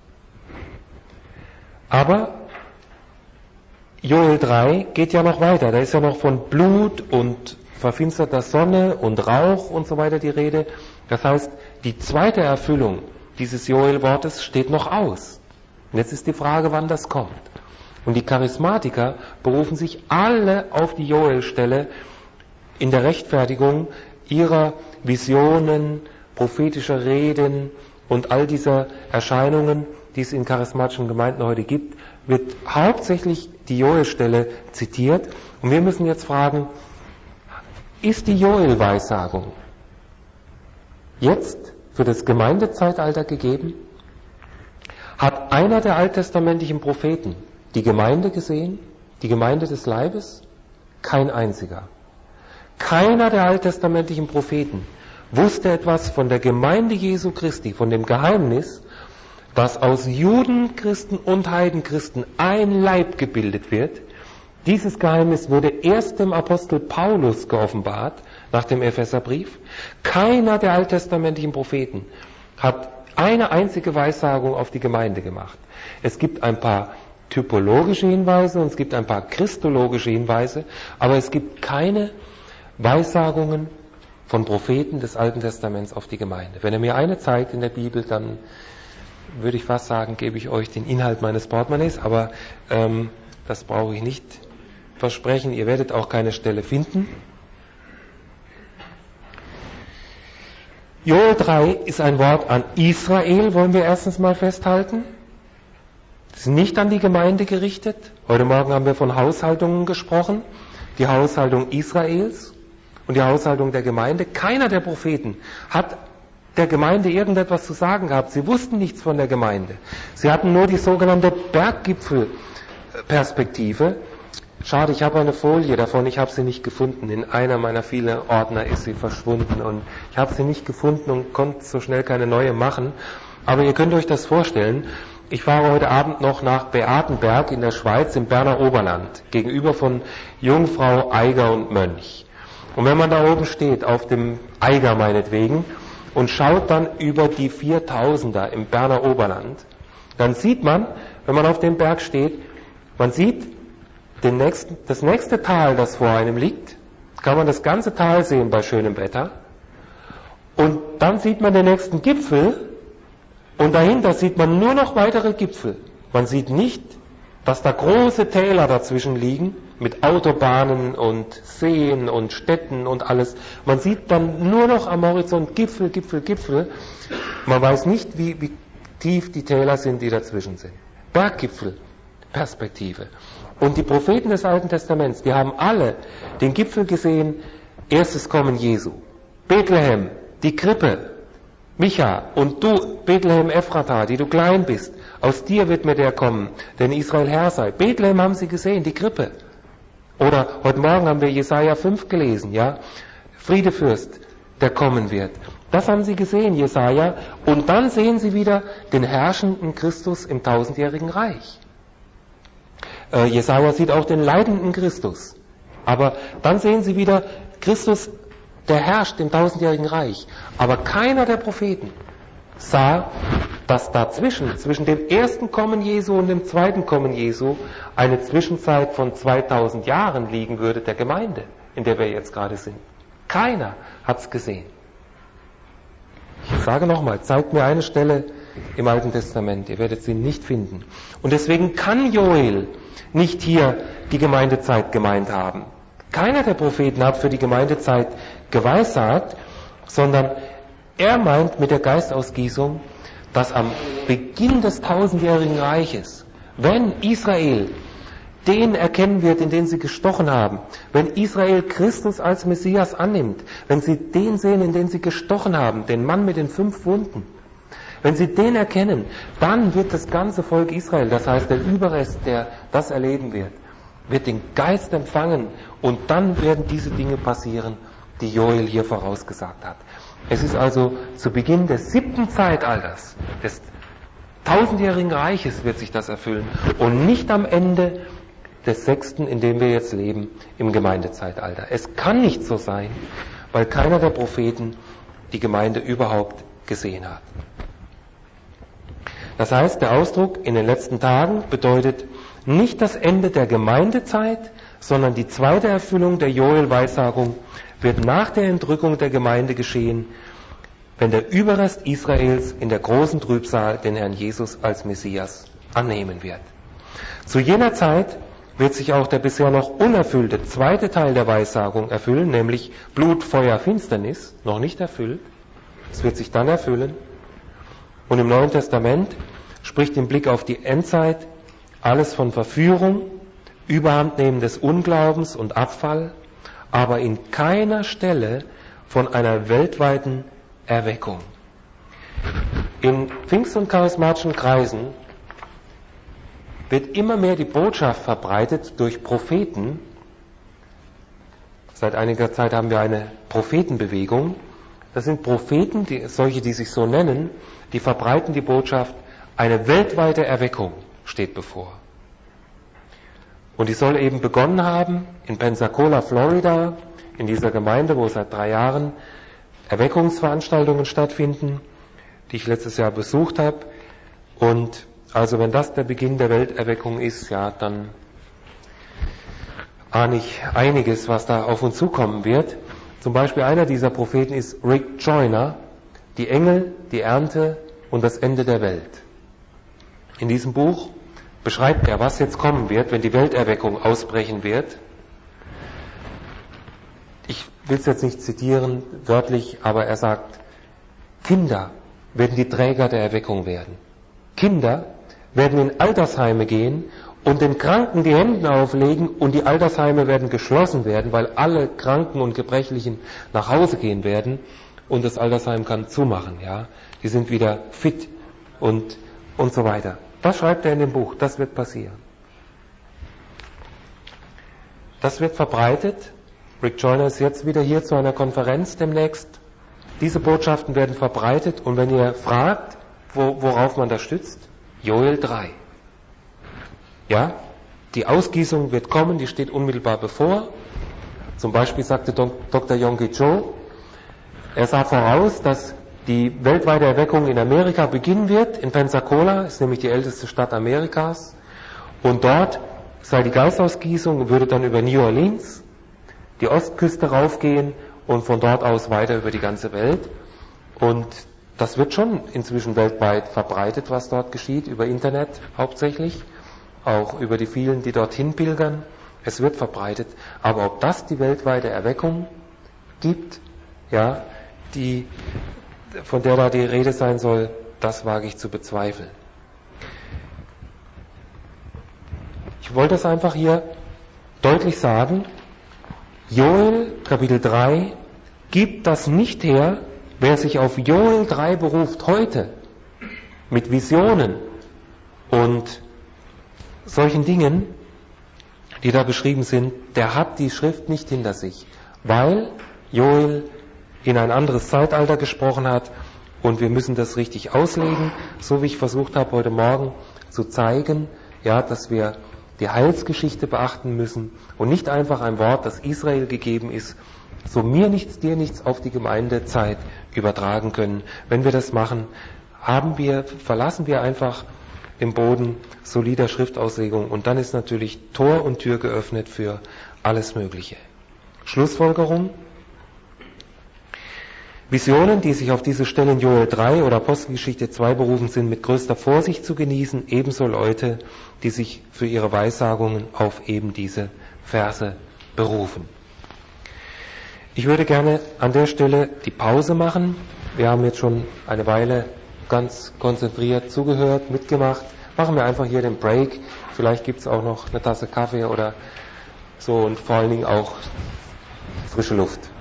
Aber Joel drei geht ja noch weiter. Da ist ja noch von Blut und verfinsterter Sonne und Rauch und so weiter die Rede. Das heißt, die zweite Erfüllung dieses Joel-Wortes steht noch aus. Und jetzt ist die Frage, wann das kommt. Und die Charismatiker berufen sich alle auf die Joel-Stelle in der Rechtfertigung ihrer Visionen, prophetischer Reden und all dieser Erscheinungen, die es in charismatischen Gemeinden heute gibt, wird hauptsächlich die Joel-Stelle zitiert. Und wir müssen jetzt fragen, ist die Joel-Weissagung jetzt für das Gemeindezeitalter gegeben? Hat einer der alttestamentlichen Propheten die Gemeinde gesehen? Die Gemeinde des Leibes? Kein einziger. Keiner der alttestamentlichen Propheten wusste etwas von der Gemeinde Jesu Christi, von dem Geheimnis, dass aus Judenchristen und Heidenchristen ein Leib gebildet wird. Dieses Geheimnis wurde erst dem Apostel Paulus geoffenbart, nach dem Epheserbrief. Keiner der alttestamentlichen Propheten hat eine einzige Weissagung auf die Gemeinde gemacht. Es gibt ein paar typologische Hinweise und es gibt ein paar christologische Hinweise, aber es gibt keine Weissagungen von Propheten des Alten Testaments auf die Gemeinde. Wenn er mir eine zeigt in der Bibel, dann würde ich fast sagen, gebe ich euch den Inhalt meines Portemonnaies, aber ähm, das brauche ich nicht versprechen. Ihr werdet auch keine Stelle finden. Joel drei ist ein Wort an Israel, wollen wir erstens mal festhalten. Es ist nicht an die Gemeinde gerichtet. Heute Morgen haben wir von Haushaltungen gesprochen, die Haushaltung Israels. und die Haushaltung der Gemeinde. Keiner der Propheten hat der Gemeinde irgendetwas zu sagen gehabt. Sie wussten nichts von der Gemeinde. Sie hatten nur die sogenannte Berggipfelperspektive. Schade, ich habe eine Folie davon, ich habe sie nicht gefunden. In einer meiner vielen Ordner ist sie verschwunden und ich habe sie nicht gefunden und konnte so schnell keine neue machen. Aber ihr könnt euch das vorstellen. Ich fahre heute Abend noch nach Beatenberg in der Schweiz im Berner Oberland, gegenüber von Jungfrau, Eiger und Mönch. Und wenn man da oben steht, auf dem Eiger meinetwegen, und schaut dann über die viertausender im Berner Oberland, dann sieht man, wenn man auf dem Berg steht, man sieht den nächsten, das nächste Tal, das vor einem liegt, kann man das ganze Tal sehen bei schönem Wetter. Und dann sieht man den nächsten Gipfel und dahinter sieht man nur noch weitere Gipfel. Man sieht nicht, dass da große Täler dazwischen liegen mit Autobahnen und Seen und Städten und alles. Man sieht dann nur noch am Horizont Gipfel, Gipfel, Gipfel. Man weiß nicht, wie, wie tief die Täler sind, die dazwischen sind. Berggipfel, Perspektive. Und die Propheten des Alten Testaments, die haben alle den Gipfel gesehen, erstes Kommen Jesu. Bethlehem, die Krippe, Micha, und du, Bethlehem Ephrata, die du klein bist, aus dir wird mir der kommen, denn Israel Herr sei. Bethlehem haben sie gesehen, die Krippe. Oder heute Morgen haben wir Jesaja fünf gelesen, ja, Friedefürst, der kommen wird. Das haben sie gesehen, Jesaja, und dann sehen sie wieder den herrschenden Christus im tausendjährigen Reich. Äh, Jesaja sieht auch den leidenden Christus. Aber dann sehen sie wieder Christus, der herrscht im tausendjährigen Reich. Aber keiner der Propheten sah, dass dazwischen, zwischen dem ersten Kommen Jesu und dem zweiten Kommen Jesu, eine Zwischenzeit von zweitausend Jahren liegen würde, der Gemeinde, in der wir jetzt gerade sind. Keiner hat's gesehen. Ich sage nochmal, zeigt mir eine Stelle im Alten Testament, ihr werdet sie nicht finden. Und deswegen kann Joel nicht hier die Gemeindezeit gemeint haben. Keiner der Propheten hat für die Gemeindezeit geweissagt, sondern er meint mit der Geistausgießung, dass am Beginn des tausendjährigen Reiches, wenn Israel den erkennen wird, in den sie gestochen haben, wenn Israel Christus als Messias annimmt, wenn sie den sehen, in den sie gestochen haben, den Mann mit den fünf Wunden, wenn sie den erkennen, dann wird das ganze Volk Israel, das heißt der Überrest, der das erleben wird, wird den Geist empfangen und dann werden diese Dinge passieren, die Joel hier vorausgesagt hat. Es ist also zu Beginn des siebten Zeitalters, des tausendjährigen Reiches wird sich das erfüllen und nicht am Ende des sechsten, in dem wir jetzt leben, im Gemeindezeitalter. Es kann nicht so sein, weil keiner der Propheten die Gemeinde überhaupt gesehen hat. Das heißt, der Ausdruck in den letzten Tagen bedeutet nicht das Ende der Gemeindezeit, sondern die zweite Erfüllung der Joel-Weissagung wird nach der Entrückung der Gemeinde geschehen, wenn der Überrest Israels in der großen Trübsal den Herrn Jesus als Messias annehmen wird. Zu jener Zeit wird sich auch der bisher noch unerfüllte zweite Teil der Weissagung erfüllen, nämlich Blut, Feuer, Finsternis, noch nicht erfüllt. Es wird sich dann erfüllen. Und im Neuen Testament spricht im Blick auf die Endzeit alles von Verführung, Überhandnehmen des Unglaubens und Abfall, aber in keiner Stelle von einer weltweiten Erweckung. In Pfingst- und charismatischen Kreisen wird immer mehr die Botschaft verbreitet durch Propheten. Seit einiger Zeit haben wir eine Prophetenbewegung. Das sind Propheten, die, solche, die sich so nennen, die verbreiten die Botschaft, eine weltweite Erweckung steht bevor. Und die soll eben begonnen haben in Pensacola, Florida, in dieser Gemeinde, wo seit drei Jahren Erweckungsveranstaltungen stattfinden, die ich letztes Jahr besucht habe. Und also wenn das der Beginn der Welterweckung ist, ja, dann ahne ich einiges, was da auf uns zukommen wird. Zum Beispiel einer dieser Propheten ist Rick Joyner, die Engel, die Ernte und das Ende der Welt. In diesem Buch beschreibt er, was jetzt kommen wird, wenn die Welterweckung ausbrechen wird. Ich will es jetzt nicht zitieren, wörtlich, aber er sagt, Kinder werden die Träger der Erweckung werden. Kinder werden in Altersheime gehen und den Kranken die Hände auflegen und die Altersheime werden geschlossen werden, weil alle Kranken und Gebrechlichen nach Hause gehen werden und das Altersheim kann zumachen, ja. Die sind wieder fit und, und so weiter. Das schreibt er in dem Buch, das wird passieren. Das wird verbreitet. Rick Joyner ist jetzt wieder hier zu einer Konferenz demnächst. Diese Botschaften werden verbreitet und wenn ihr fragt, wo, worauf man das stützt, Joel drei. Ja, die Ausgießung wird kommen, die steht unmittelbar bevor. Zum Beispiel sagte Doktor Yonggi Cho, er sah voraus, dass die weltweite Erweckung in Amerika beginnen wird, in Pensacola, ist nämlich die älteste Stadt Amerikas, und dort sei die Geistausgießung, würde dann über New Orleans die Ostküste raufgehen und von dort aus weiter über die ganze Welt. Und das wird schon inzwischen weltweit verbreitet, was dort geschieht, über Internet hauptsächlich, auch über die vielen, die dorthin pilgern. Es wird verbreitet. Aber ob das die weltweite Erweckung gibt, ja, die, von der da die Rede sein soll, das wage ich zu bezweifeln. Ich wollte es einfach hier deutlich sagen. Joel Kapitel drei gibt das nicht her, wer sich auf Joel drei beruft heute mit Visionen und solchen Dingen, die da beschrieben sind, der hat die Schrift nicht hinter sich, weil Joel in ein anderes Zeitalter gesprochen hat und wir müssen das richtig auslegen, so wie ich versucht habe heute Morgen zu zeigen, ja, dass wir die Heilsgeschichte beachten müssen und nicht einfach ein Wort, das Israel gegeben ist, so mir nichts, dir nichts auf die Gemeindezeit übertragen können. Wenn wir das machen, haben wir, verlassen wir einfach den Boden solider Schriftauslegung und dann ist natürlich Tor und Tür geöffnet für alles Mögliche. Schlussfolgerung. Visionen, die sich auf diese Stelle in Joel drei oder Apostelgeschichte zwei berufen, sind mit größter Vorsicht zu genießen, ebenso Leute, die sich für ihre Weissagungen auf eben diese Verse berufen. Ich würde gerne an der Stelle die Pause machen. Wir haben jetzt schon eine Weile ganz konzentriert zugehört, mitgemacht. Machen wir einfach hier den Break. Vielleicht gibt es auch noch eine Tasse Kaffee oder so und vor allen Dingen auch frische Luft.